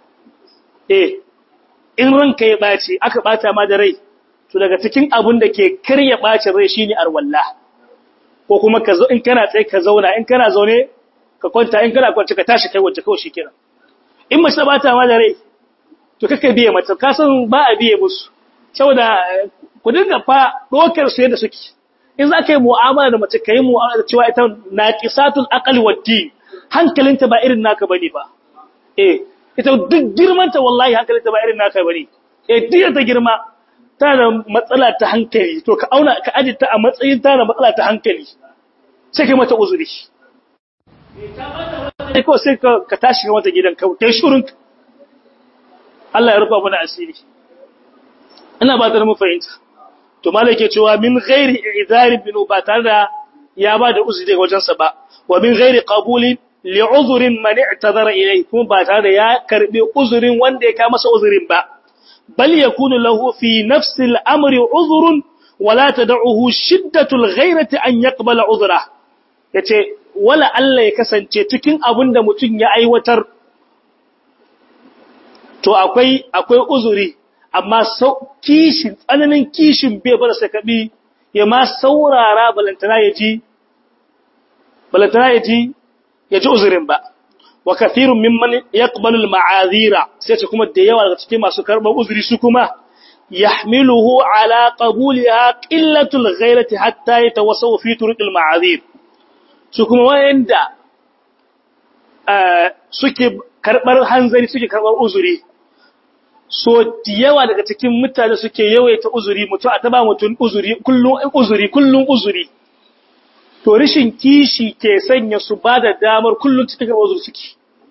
in ranka ya baci aka bata ma da rai to daga cikin abun da ke karya bacin rai shine arwalla ko kuma ka zo in kana tsaye ka zauna in kana zaune ka kwanta in kana kwance ka tashi kai wacce kawai shikenan in mace ba ta ma da rai to kake biye mata ka san ba a biye musu saboda ku dinga fa dokar su yadda suke in za ka yi mu'amala da mace ka yi mu'amala da cewa ita naqisatul aqli wad din hankalinta ba irin naka bane ba ita duk girmanta wallahi hankalinta ba irin naka bane duk ta girma ta da matsala ta hankali to ka auna ka aje ta a matsayin ta da matsala ta hankali sai kai mata uzuri ko sai ka tashi ga mata gidan kai shurun Allah ya rufa mana asiri ina ba ta mu fahimta to malai ke cewa min ghairi i'zari bin ba tare da ya ba da uzuri daga wajensa ba wa min ghairi qabulin li uzrin man i'tazara ilayhi kuma ba tare da ya karbi uzurin wanda ya ka masa uzurin ba bal yakunu lahu fi nafsi al-amri uzrun wa la tad'uhu shiddatu al-ghayrati an yaqbala uzra yace wala Allah ya kasance cikin abinda mutun ya aiwatar to akwai uzuri amma kishin tsananin kishin bai bar sa kabi ya ma saurara balantana yaji uzurin ba wa kathirun mimman yaqbalu al-ma'azira sai ce kuma da yawa daga cikin masu karban uzuri su kuma yahmiluhu ala qabuliha qillatu al-ghayrati hatta yatawassaw fi turuq al-ma'azir su kuma wanda suke karbar hanzari suke karbar uzuri so yawa daga cikin mutane suke yawaita uzuri mutu a taba mutun kullun uzuri to rishin kishi ke sanya su bada damar kullun cikin uzuri suke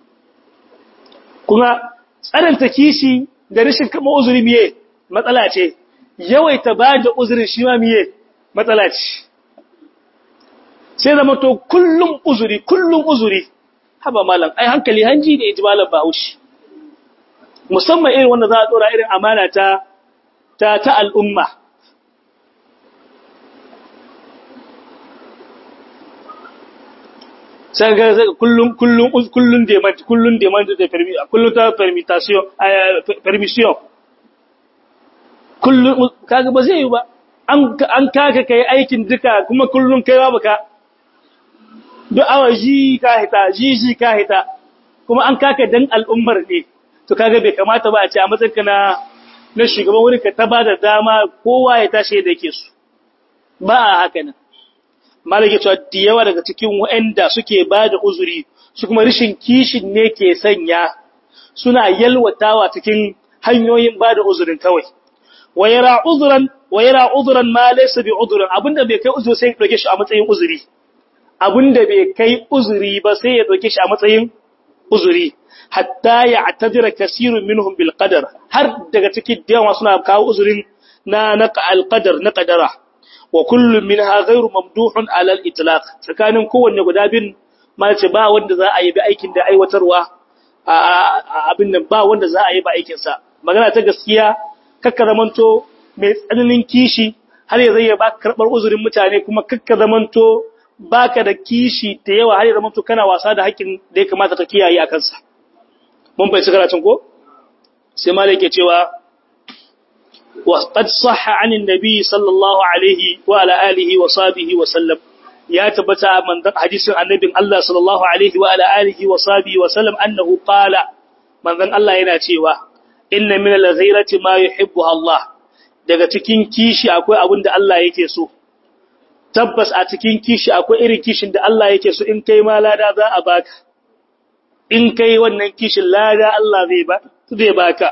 kuma tsananta kishi da rishin kama uzuri miye matsala ce yawaita bada uzurin shi ma miye matsala ce sai zama to kullun uzuri haba malam ai hankali hanji da ijmalan bahushi musamman irin wanda za a dora irin amana ta al'umma sai ga kullun demand da kullun ta permission kullun kaga ba zai yi ba an kaka kai aikin duka kuma kullun kai ba baka duk awa ji ka hita kuma an kaka dan al'ummar ne to kaga bai kamata ba a ce a matsayinka na shugaban wurin ka ta bada dama kowa ya tashi da yake su ba a haka nan malaka cewa da yawa daga cikin waɗanda suke bada uzuri su kuma rishin kishin ne ke sanya suna yalwatawa cikin hanyoyin bada uzurin kawai wayara uzuran ma laysa bi udhrin abinda bai kai uzuri sai ya dauke shi a matsayin uzuri abinda bai kai uzuri ba sai ya dauke shi a matsayin uzuri hatta ya'tadira kaseerun minhum bil qadar har daga cikin dayawa suna kawo uzurin na al qadar na qadara wa kullu minha ghayru mamduhun ala al itlaq tsakanin kowanne guda bin malce ba wanda za a yi bi aikin da aiwatarwa abin nan ba wanda za a yi ba aikin sa magana ta gaskiya kakka zamanto mai tsananin kishi har ya zai ba karbar uzurin mutane kuma kakka zamanto baka da kishi da yawa har ya zamanto kana wasa da haƙin da ya kamata ka kiyaye a kansa mun bai karatun ko sai malai yake cewa wa qad sahha anin nabi sallallahu alaihi wa ala alihi wa sahbihi wa sallam ya tabbata manzon hadisin annabin Allah sallallahu alaihi wa ala alihi wa sahbihi wa sallam annahu qala manzon Allah yana cewa inna min al-ghayrati ma yuhibbu Allah daga cikin kishi akwai abin da Allah yake so tabbas a cikin kishi akwai irin kishin da Allah yake so in kai ma lada za a baka in kai wannan kishin lada Allah zai baka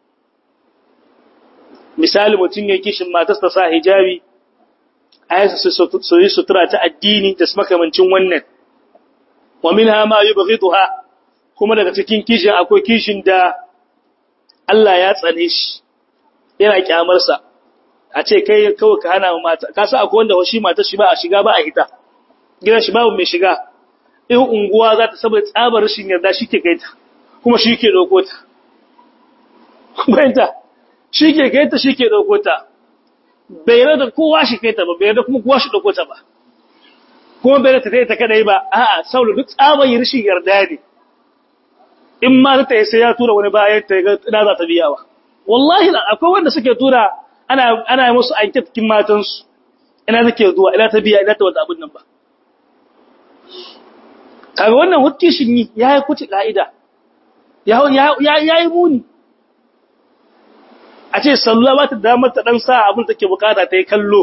misali mutum ya kishin matarsa ta sa hijabi ayyasa su yi sutura ta addini da makamancin wannan wa minha ma yubghiduha kuma daga cikin kishin akwai kishin da Allah ya tsane shi yana kyamar sa a ce kai kawai ka hana mata ka sa akwai wanda shi matar shi ba a shiga ba a hita gidan shi babu mai shiga in unguwa za ta saboda tsabar rashin yarda shike kaita kuma shike dauko ta bayanta shike kaita shike dauko ta bai yarda kowa shi kaita ba bai yarda kuma kowa shi dauko ta ba kuma bai yarda ta kadai ba a'a saboda duk tsabar rashin yarda ne in ma ta sai ya tura wani bayan ta ga ina za ta biyawa wallahi akwai wanda suke tura ana musu anket kin matansu ina take zuwa ina ta biya ina ta wanda abin nan ba kaga wannan hukkishin yi yayi kuci kaida yayi muni a ce sallah ba ta damar ta dan sa abin take bukata ta yi kallo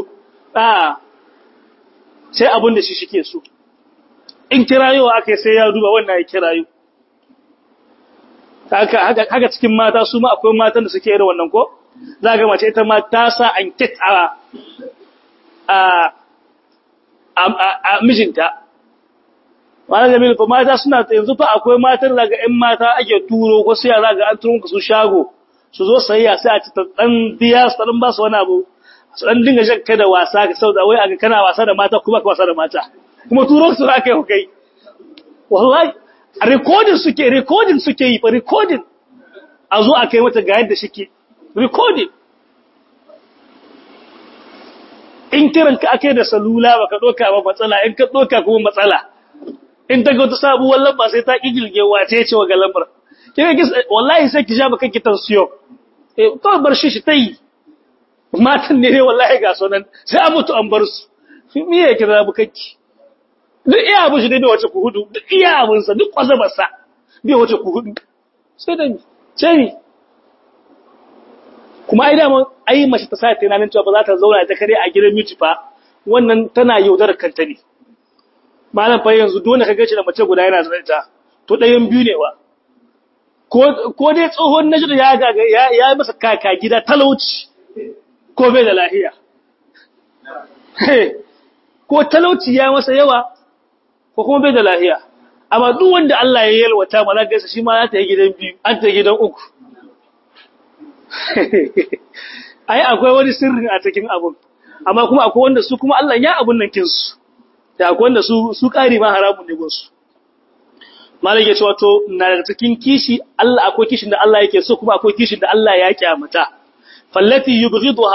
sai abin da shi shike so in kirayowa akai sai ya duba wannan ya kirayo haka cikin mata su ma akwai matan da suke irin wannan ko za ga mace ita ma ta sa anket a mijinta wani jami'in fa mata suna yanzu fa akwai matan daga ƴan mata ake turo ko sai za ga an turo su shago su zo sayayya sai a ci ta dan biya su dan ba su wani abu su dan dinga shakka da wasa ka sauda wai aga kana wasa da mata kuma ka wasa da mata kuma turo su aka yi kai wallahi recording suke yi fa recording a zo a kai mata ga yadda shike recording in kiranka akai da salula baka doka ba matsala in ka doka kuma matsala in ta ga wata sabuwar lamba sai ta kigilge wace ce wa galamar kike wallahi sai ki ja baka ki tansiyo to bar shi tai matan ne wallahi ga sonan sai a mutu an bar su me yake da bukaki duk iya abun shi dai wace ku hudu duk iya abun sa duk kwazabar sa bai wace ku hudu sai da sai kuma ai mace ta sai tunanin cewa ba za ta zauna ta kare a gidan miji fa wannan tana yaudar kanta ne malam fa yanzu dole ka gaci da mace guda yana zanta to ɗayan biyu ne wa ko dai tsohon najidu ya masa kaka gida talauci ko bai da lahiya ko talauci ya masa yawa ko kuma bai da lahiya amma duk wanda Allah ya yalwata mana gaisa shi ma ya ta yi gidan biyu an ta gidan uku ai akwai wani sirri a cikin abun amma kuma akwai wanda su kuma Allah ya abun nan kinsu da akwai wanda su ƙari ma haramun ne gonsu malai ya ce wato na daga cikin kishi Allah akwai kishin da Allah yake so kuma akwai kishin da Allah ya kyamata fallati yubghiduha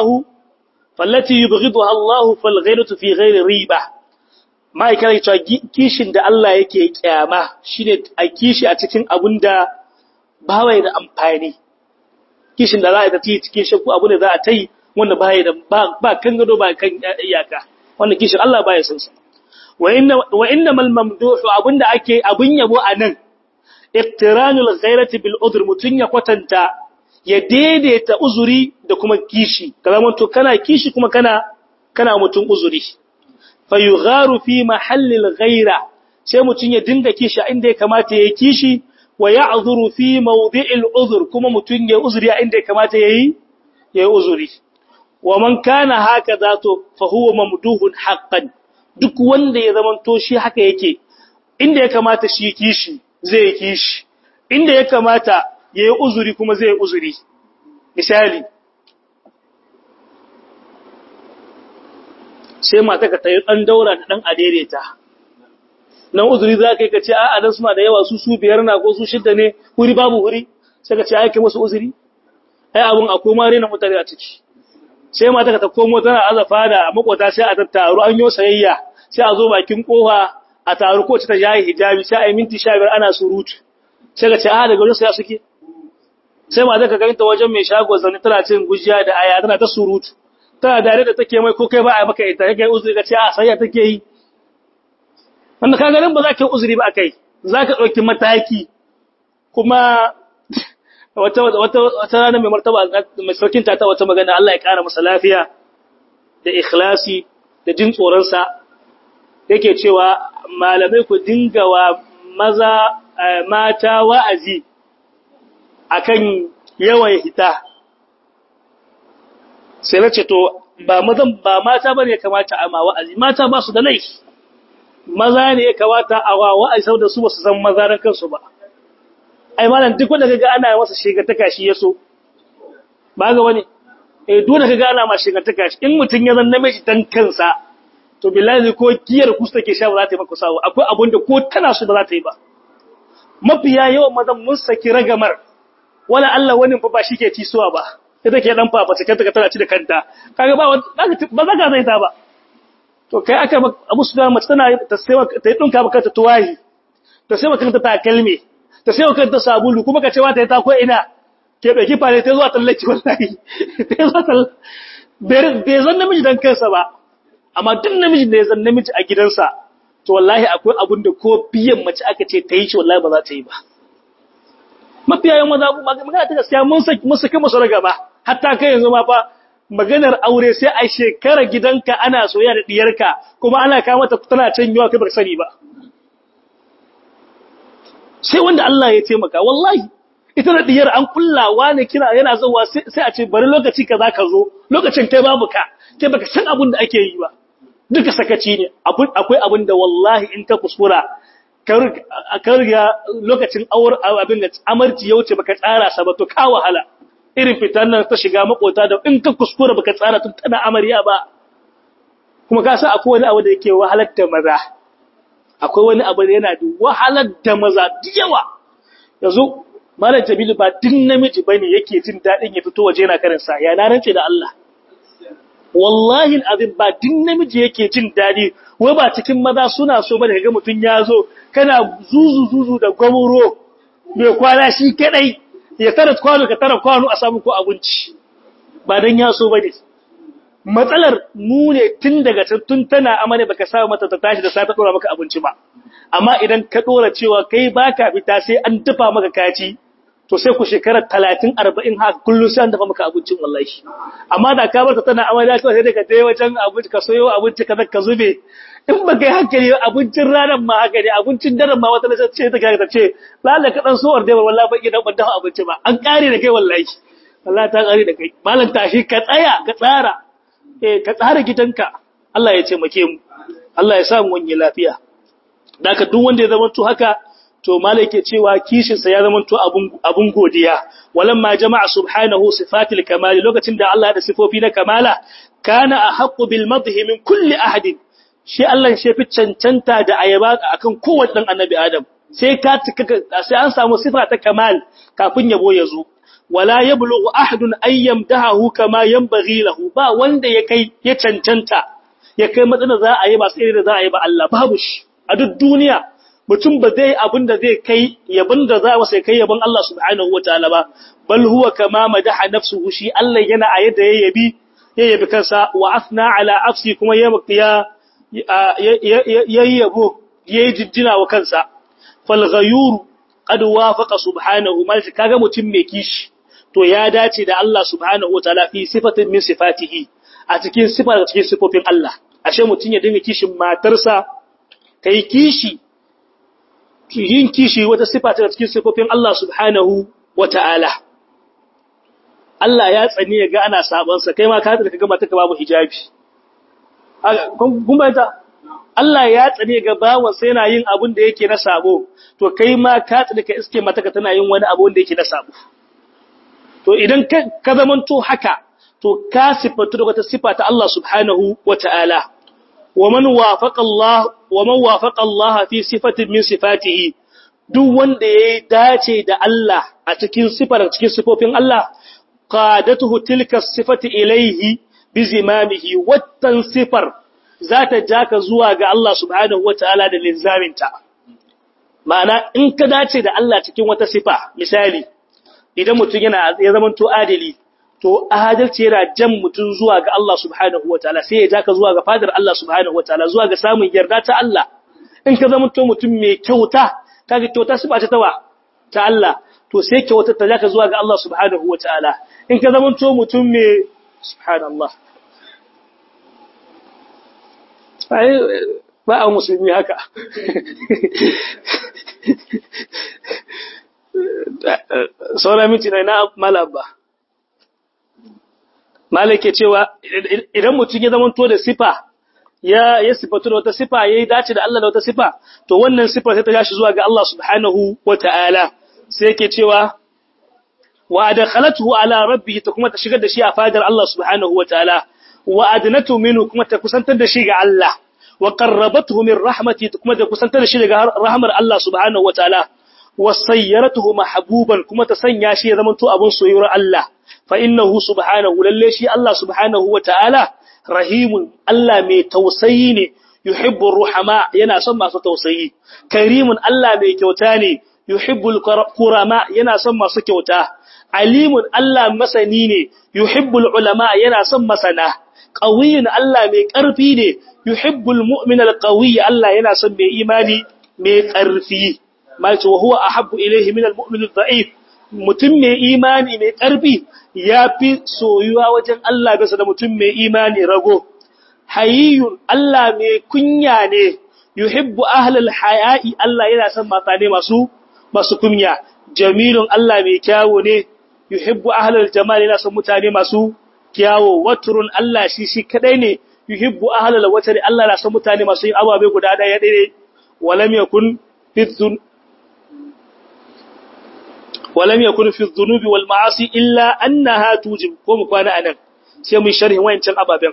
Allah fal ghayratu fi ghayri riba mai kai cewa kishin da Allah yake kyama shine a kishi a cikin abun da ba wai da amfani kishin da za a tafi cikin shakku abu da za a tai wanda ba kan gado ba kan iyaka wannan kishin Allah baya son sa wa innamal mamduhu abunda ake abun yabo anan iqtiranul ghairati bil udhr mutun ya kwatanta ya daidaita uzuri da kuma kishi kalaman to kana kishi kuma kana mutun uzuri fayugharu fi mahallil ghaira sai mutun ya dinga kishi inda ya kamata yayi kishi wa ya'dhuru fi mawdi'il udhr kuma mutun ya uzuri inda ya kamata yayi uzuri wa man kana hakaza to fa huwa mamduhun haqqan duk wanda ya zamanto shi haka yake inda ya kamata shi kishi zai kishi inda ya kamata yayi uzuri kuma zai uzuri misali sai mata ka tayi dan daura da dan adereta nan uzuri zaka ka ce a'a dan suna da yawa su biyar na ko su shidda ne huri babu huri sai ka ce ai kai musu uzuri ai abun akwai mare na mutane a ciki sai mata ta komo tana azafa da makota sai a tattaru an yo sayayya sai a zo bakin kofa a taru ko ta jayi hijabi sai ai minti 15 ana surutu sai ka ce a daga wajen sai suke sai mata ka ganta wajen mai shago zaune tana cin gujiya da aya tana ta surutu tana dare da take mai ko kai ba a maka ita kai uzuri ka ce a sayya take yi wanda ka ganin ba za ka yi uzuri ba akai za ka dauki mataki kuma wata rana mai martaba mai sarkin ta wata magana Allah ya kara masa lafiya da ikhlasi da jin tsoronsa yake cewa malamai ku dinga wa mata wa'azi akan yawan hita sai na ce to ba mata bane ya kamata a ma wa'azi mata ba su da laifi maza ne ya kamata a wa wa'azi saboda su ba su san maza ran kansu ba ai malam duk wanda kaga ana masa shigartaka shi yaso ba ga wani dole kaga ana ma shigartaka shi in mutun ya zan namiji dan kansa to billahi ko giyar ku take sha ba za ta yi maka sawo akwai abun da ko tana so ba za ta yi ba mafiya yawan mazan mun saki ragamar wala Allah wani fa ba shike tisuwa ba ita ke dan fa ba take tana ci da kanta kaga ba za ka zai ta ba to kai aka Abu Sufyan mace tana ta sai ta dinka maka ta tuwahi ta sai maka ta kalme ta sai maka ta sabulu kuma ka ce wa ta ko ina ke dauki fare ta zuwa tallaki wallahi ta zuwa bai zan namiji dan kansa ba amma duk namiji da ya zan namiji a gidansa to wallahi akwai abun da ko biyan mace aka ce ta yi shi wallahi ba za ta yi ba mafiyayen maza magana ta gaskiya mun saki musu raga ba hatta kai yanzu ma fa maganar aure sai a shekara gidanka ana soyayya da diyarka kuma ana kawo mata tana canyewa kai baka sani ba sai wanda Allah ya taimaka wallahi ita da diyar an kullawa ne kira yana zuwa sai a ce bari lokaci kaza ka zo lokacin kai babu ka kai baka san abin da ake yi ba duka sakaci ne akwai abin da wallahi in ka kuskura ka riga lokacin abin da amarci ya wuce baka tsara sa ba to ka wahala irin fitan nan ta shiga makota da in ka kuskura baka tsara tun tana amarya ba kuma ka san akwai wani abu da yake wahalar da maza akwai wani abu da yana da wahalar da maza da yawa yanzu malam Jabilu ba din namiji bane yake jin dadin ya fito waje yana karin sa ya na rance da Allah wallahi alazim ba din namiji yake jin dadi wai ba cikin maza suna so ba da kaga mutun yazo kana zuzu da gwamuro bai kwana shi kadai ya tara kwano ka tara kwano a samu ko abinci ba dan ya so bane matsalar mu ne tun daga tun tana amane baka samu mata ta tashi da safe dora maka abinci ba amma idan ka dora cewa kai baka fita sai an dafa maka kaci to sai ku shekara 30 40 haka kullun sai an dafa maka abincin wallahi amma da ka barta tana amane sai daga dai wajen abinci ka soyo abinci ka zube in ba kai hankali abincin ranar ma haka ne abincin daren ma wata ce ta ce lalle ka dan sowar dai wallahi ba idan ban dafa abinci ba an kare da kai wallahi wallahi ta kare da kai malam tashi ka tsaya ka tsara ka tsara gidanka Allah ya taimake mu Allah ya sa mu wani lafiya daka duk wanda ya zama to haka to malai ke cewa kishin sa ya zama to abun godiya walamma jama'a subhanahu sifatil kamal lokacin da Allah da sifofi na kamala kana ahqqu bil madhi min kulli ahadin shi Allah shi fi cancanta da ayaba akan kowanne dan annabi Adam sai sai an samu sifa ta kamal kafin yabo ya zo wala yablughu ahadun ayyam dahu kama yanbaghi lahu ba wanda ya kai ya cancanta ya kai matsayin za a yi ba sai da za a yi ba Allah babu shi a duk duniya mutum ba zai abin da zai kai yabin da za a sai kai yabin Allah subhanahu wataala ba bal huwa kama madaha nafsuhu shi Allah yana a yadda yabi kansa wa asna ala afsi kuma yayyabo yayi jiddina wa kansa fal ghayur qad wafaqa subhanahu mal kaga mutum mai kishi to ya dace da Allah subhanahu wataala fi sifatin min sifatihi a cikin sifar cikin sifofin Allah ashe mutum ya dinga kishin matarsa kai kishi yin kishi wata sifa ta cikin sifofin Allah subhanahu wataala Allah ya tsani ya ga ana saban sa kai ma ka ga mata ka babu hijabi kun bayyana Allah ya tsane ga bawan sai yana yin abin da yake na sabo to kai ma ka tsane ka iske mata ka tana yin wani abu wanda yake na sabo to idan ka zamanto haka to ka sifatu da wata sifa ta Allah subhanahu wataala wa man wafaqa Allah fi sifatin min sifatihi duk wanda ya dace da Allah a cikin cikin sifofin Allah qadatuhu tilka sifati ilayhi bizimamihi wattan sifar zata jaka zuwa ga Allah subhanahu wataala da linzaminta ma'ana in ka dace da Allah cikin wata sifa misali idan mutum ya zama to adili to adalci yana jan mutum zuwa ga Allah subhanahu wataala sai ya jaka zuwa ga fadar Allah subhanahu wataala zuwa ga samun yarda ta Allah in ka zama to mutum mai kyauta kaga kyauta sifa ta Allah to sai kyautar ta zaka zuwa ga Allah subhanahu wataala in ka zamanto mutum mai subhanallah ba a musulmi haka saura miti na malaba malake cewa idan mutum ya zamanto da sifa ya sifatu da wata sifa yayi dace da Allah da wata sifa to wannan sifar sai ta tashi zuwa ga Allah subhanahu wataala sai yake cewa wa adkhalatuhu ala rabbih ta kuma ta shigar da shi a fadar Allah subhanahu wataala wa adnatu minhu kuma ta kusantar da shi ga Allah wa qarrabathu min rahmati ta kuma ta kusantar da shi daga rahmar Allah subhanahu wataala wa sayyaratuhu mahbuban kuma ta sanya shi ya zamanto abun soyayyar Allah fa innahu subhanahu lalle shi Allah subhanahu wataala rahimun Allah mai tausayi ne yuhibbur ruhama yana son masu tausayi karimun Allah mai kyauta ne yuhibbul qurama yana son masu kyauta alimun Allah masani ne yuhibbul ulama yana son masana qawiyyun Allah mai karfi ne yuhibbul mu'minal qawiy Allah yana son mai imani mai karfi mai to huwa ahabbu ilayhi minal mu'minid da'if mutum mai imani mai karfi yafi soyuwa wajen Allah bisa da mutum mai imani rago hayyun Allah mai kunya ne yuhibbu ahlal haya'i Allah yana son mutane masu kunya jamilun Allah mai kyawo ne yuhibbu ahlal jamal yana son mutane masu kyawo watrun Allah shi kadai ne yuhibbu ahlal watri Allah yana son mutane masu yin ababe guda daya dai walam yakun fi dhunubi wal ma'asi illa annaha tujib ko mu kwana anan sai mu sharhi wayancan ababen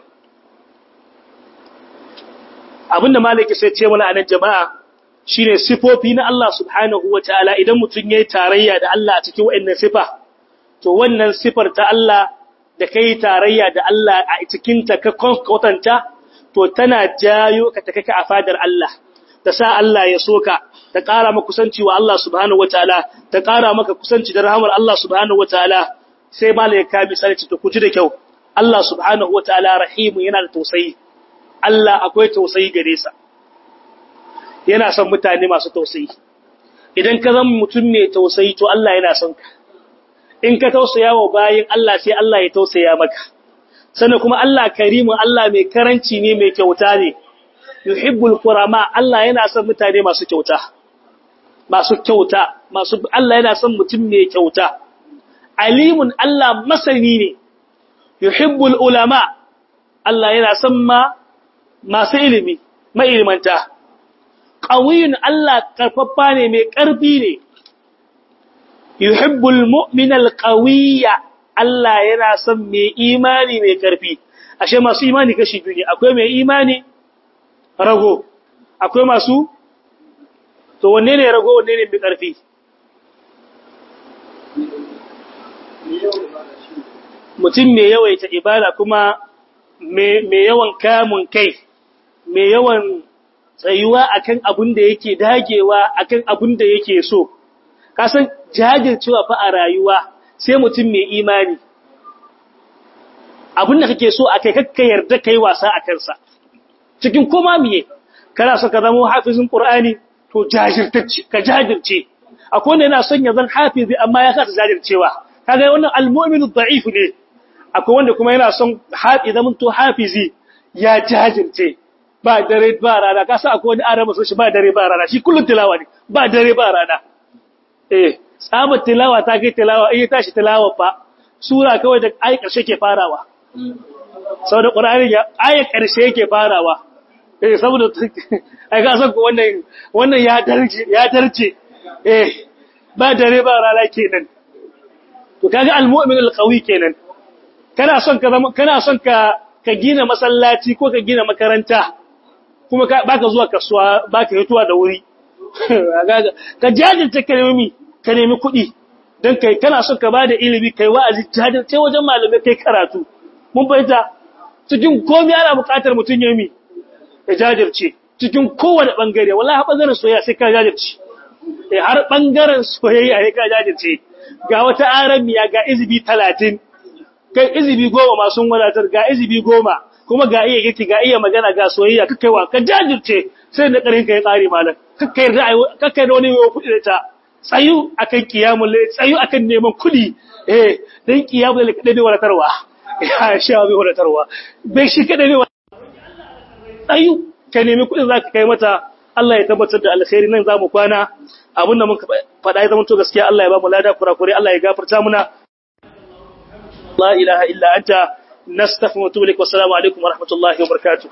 abinda malaki sai ce mana anan jama'a shine sifofi na Allah subhanahu wataala idan mutun yayi tarayya da Allah a cikin wayannan sifa to wannan sifar ta Allah da kai tarayya da Allah a cikin ta ka kwatanta to tana jayo ka take ka a fadar Allah ta sa Allah ya soka ta ƙara maka kusanci wa Allah subhanahu wataala ta ƙara maka kusanci da rahmar Allah subhanahu wataala sai malaka misali to ku ji da kyau Allah subhanahu wataala rahimu yana da tausayi Allah akwai tausayi gare sa yana son mutane masu tausayi idan ka zama mutum mai tausayi to Allah yana son ka in ka tausaya wa bayin Allah sai Allah ya tausaya maka sannan kuma Allah karimu Allah mai karanci ne mai kyauta ne yuhibbul qurama Allah yana son mutane masu kyauta Allah yana son mutum mai kyauta alimun Allah masani ne yuhibbul ulama Allah yana son masu ilimi mailimanta qawiyun Allah karfafa ne mai karfi ne yuhibbul mu'minal qawiyya Allah yana son mai imani mai karfi ashe masu imani kashi biyu ne akwai mai imani rago akwai masu to wanne ne rago wanne ne mai karfi mutum mai yawaita ibada kuma mai yawan kamun kai mai yawan tsayuwa akan abin da yake dagewa akan abin da yake so kasan jajircewa fa a rayuwa sai mutum mai imani abin da kake so akai kakka yarda kai wasa a kansa cikin koma miye kana so ka zama hafizin qur'ani to jajirtacce ka jajirce akwai wanda yana son ya zan hafizi amma ya kasa jajircewa kaga wannan almu'minu da'if ne akwai wanda kuma yana son zaman to hafizi ya jajirce ba dare ba rana kasa akwai wani arama so shi ba dare ba rana shi kullun tilawa ne ba dare ba rana tsabar tilawa ta kai tilawa in ya tashi tilawa fa sura kawai da ayi karshe ke farawa saboda qur'ani ya ayi karshe yake farawa saboda ai ka san ko wannan ya darce ba dare ba rana kenan to kaga almu'min alqawi kenan kana son ka gina masallaci ko ka gina makaranta kuma baka zuwa kasuwa baka hituwa da wuri ka jajirce ka nemi kuɗi don kai kana son ka bada ilimi kai wa'azi jajirce wajen malamai kai karatu mun bayyana cikin komai ana buƙatar mutun ya jajirce cikin kowane bangare wallahi bangaren soyayya sai ka jajirce har bangaren soyayya sai ka jajirce ga wata aramiya ga izibi 30 kai izibi 10 ma sun wadatar ga izibi 10 kuma ga iya girki ga iya magana ga soyayya kakaiwa ka jajirce sai da karin ka ya tsari malam kakkai da wani yau kudi da ta tsayu akan kiyamul layl tsayu akan neman kudi dan kiyamul layl kadai bai wadatarwa ya sha bai wadatarwa bai shi kadai bai tsayu ka nemi kudin zaka kai mata Allah ya tabbatar da alkhairi nan zamu kwana abinda muka faɗa ya zama to gaskiya Allah ya ba mu lada kurakure Allah ya gafarta muna la ilaha illa anta nastaghfiruka wa atubu ilaik wa assalamu alaikum wa rahmatullahi wa barakatuh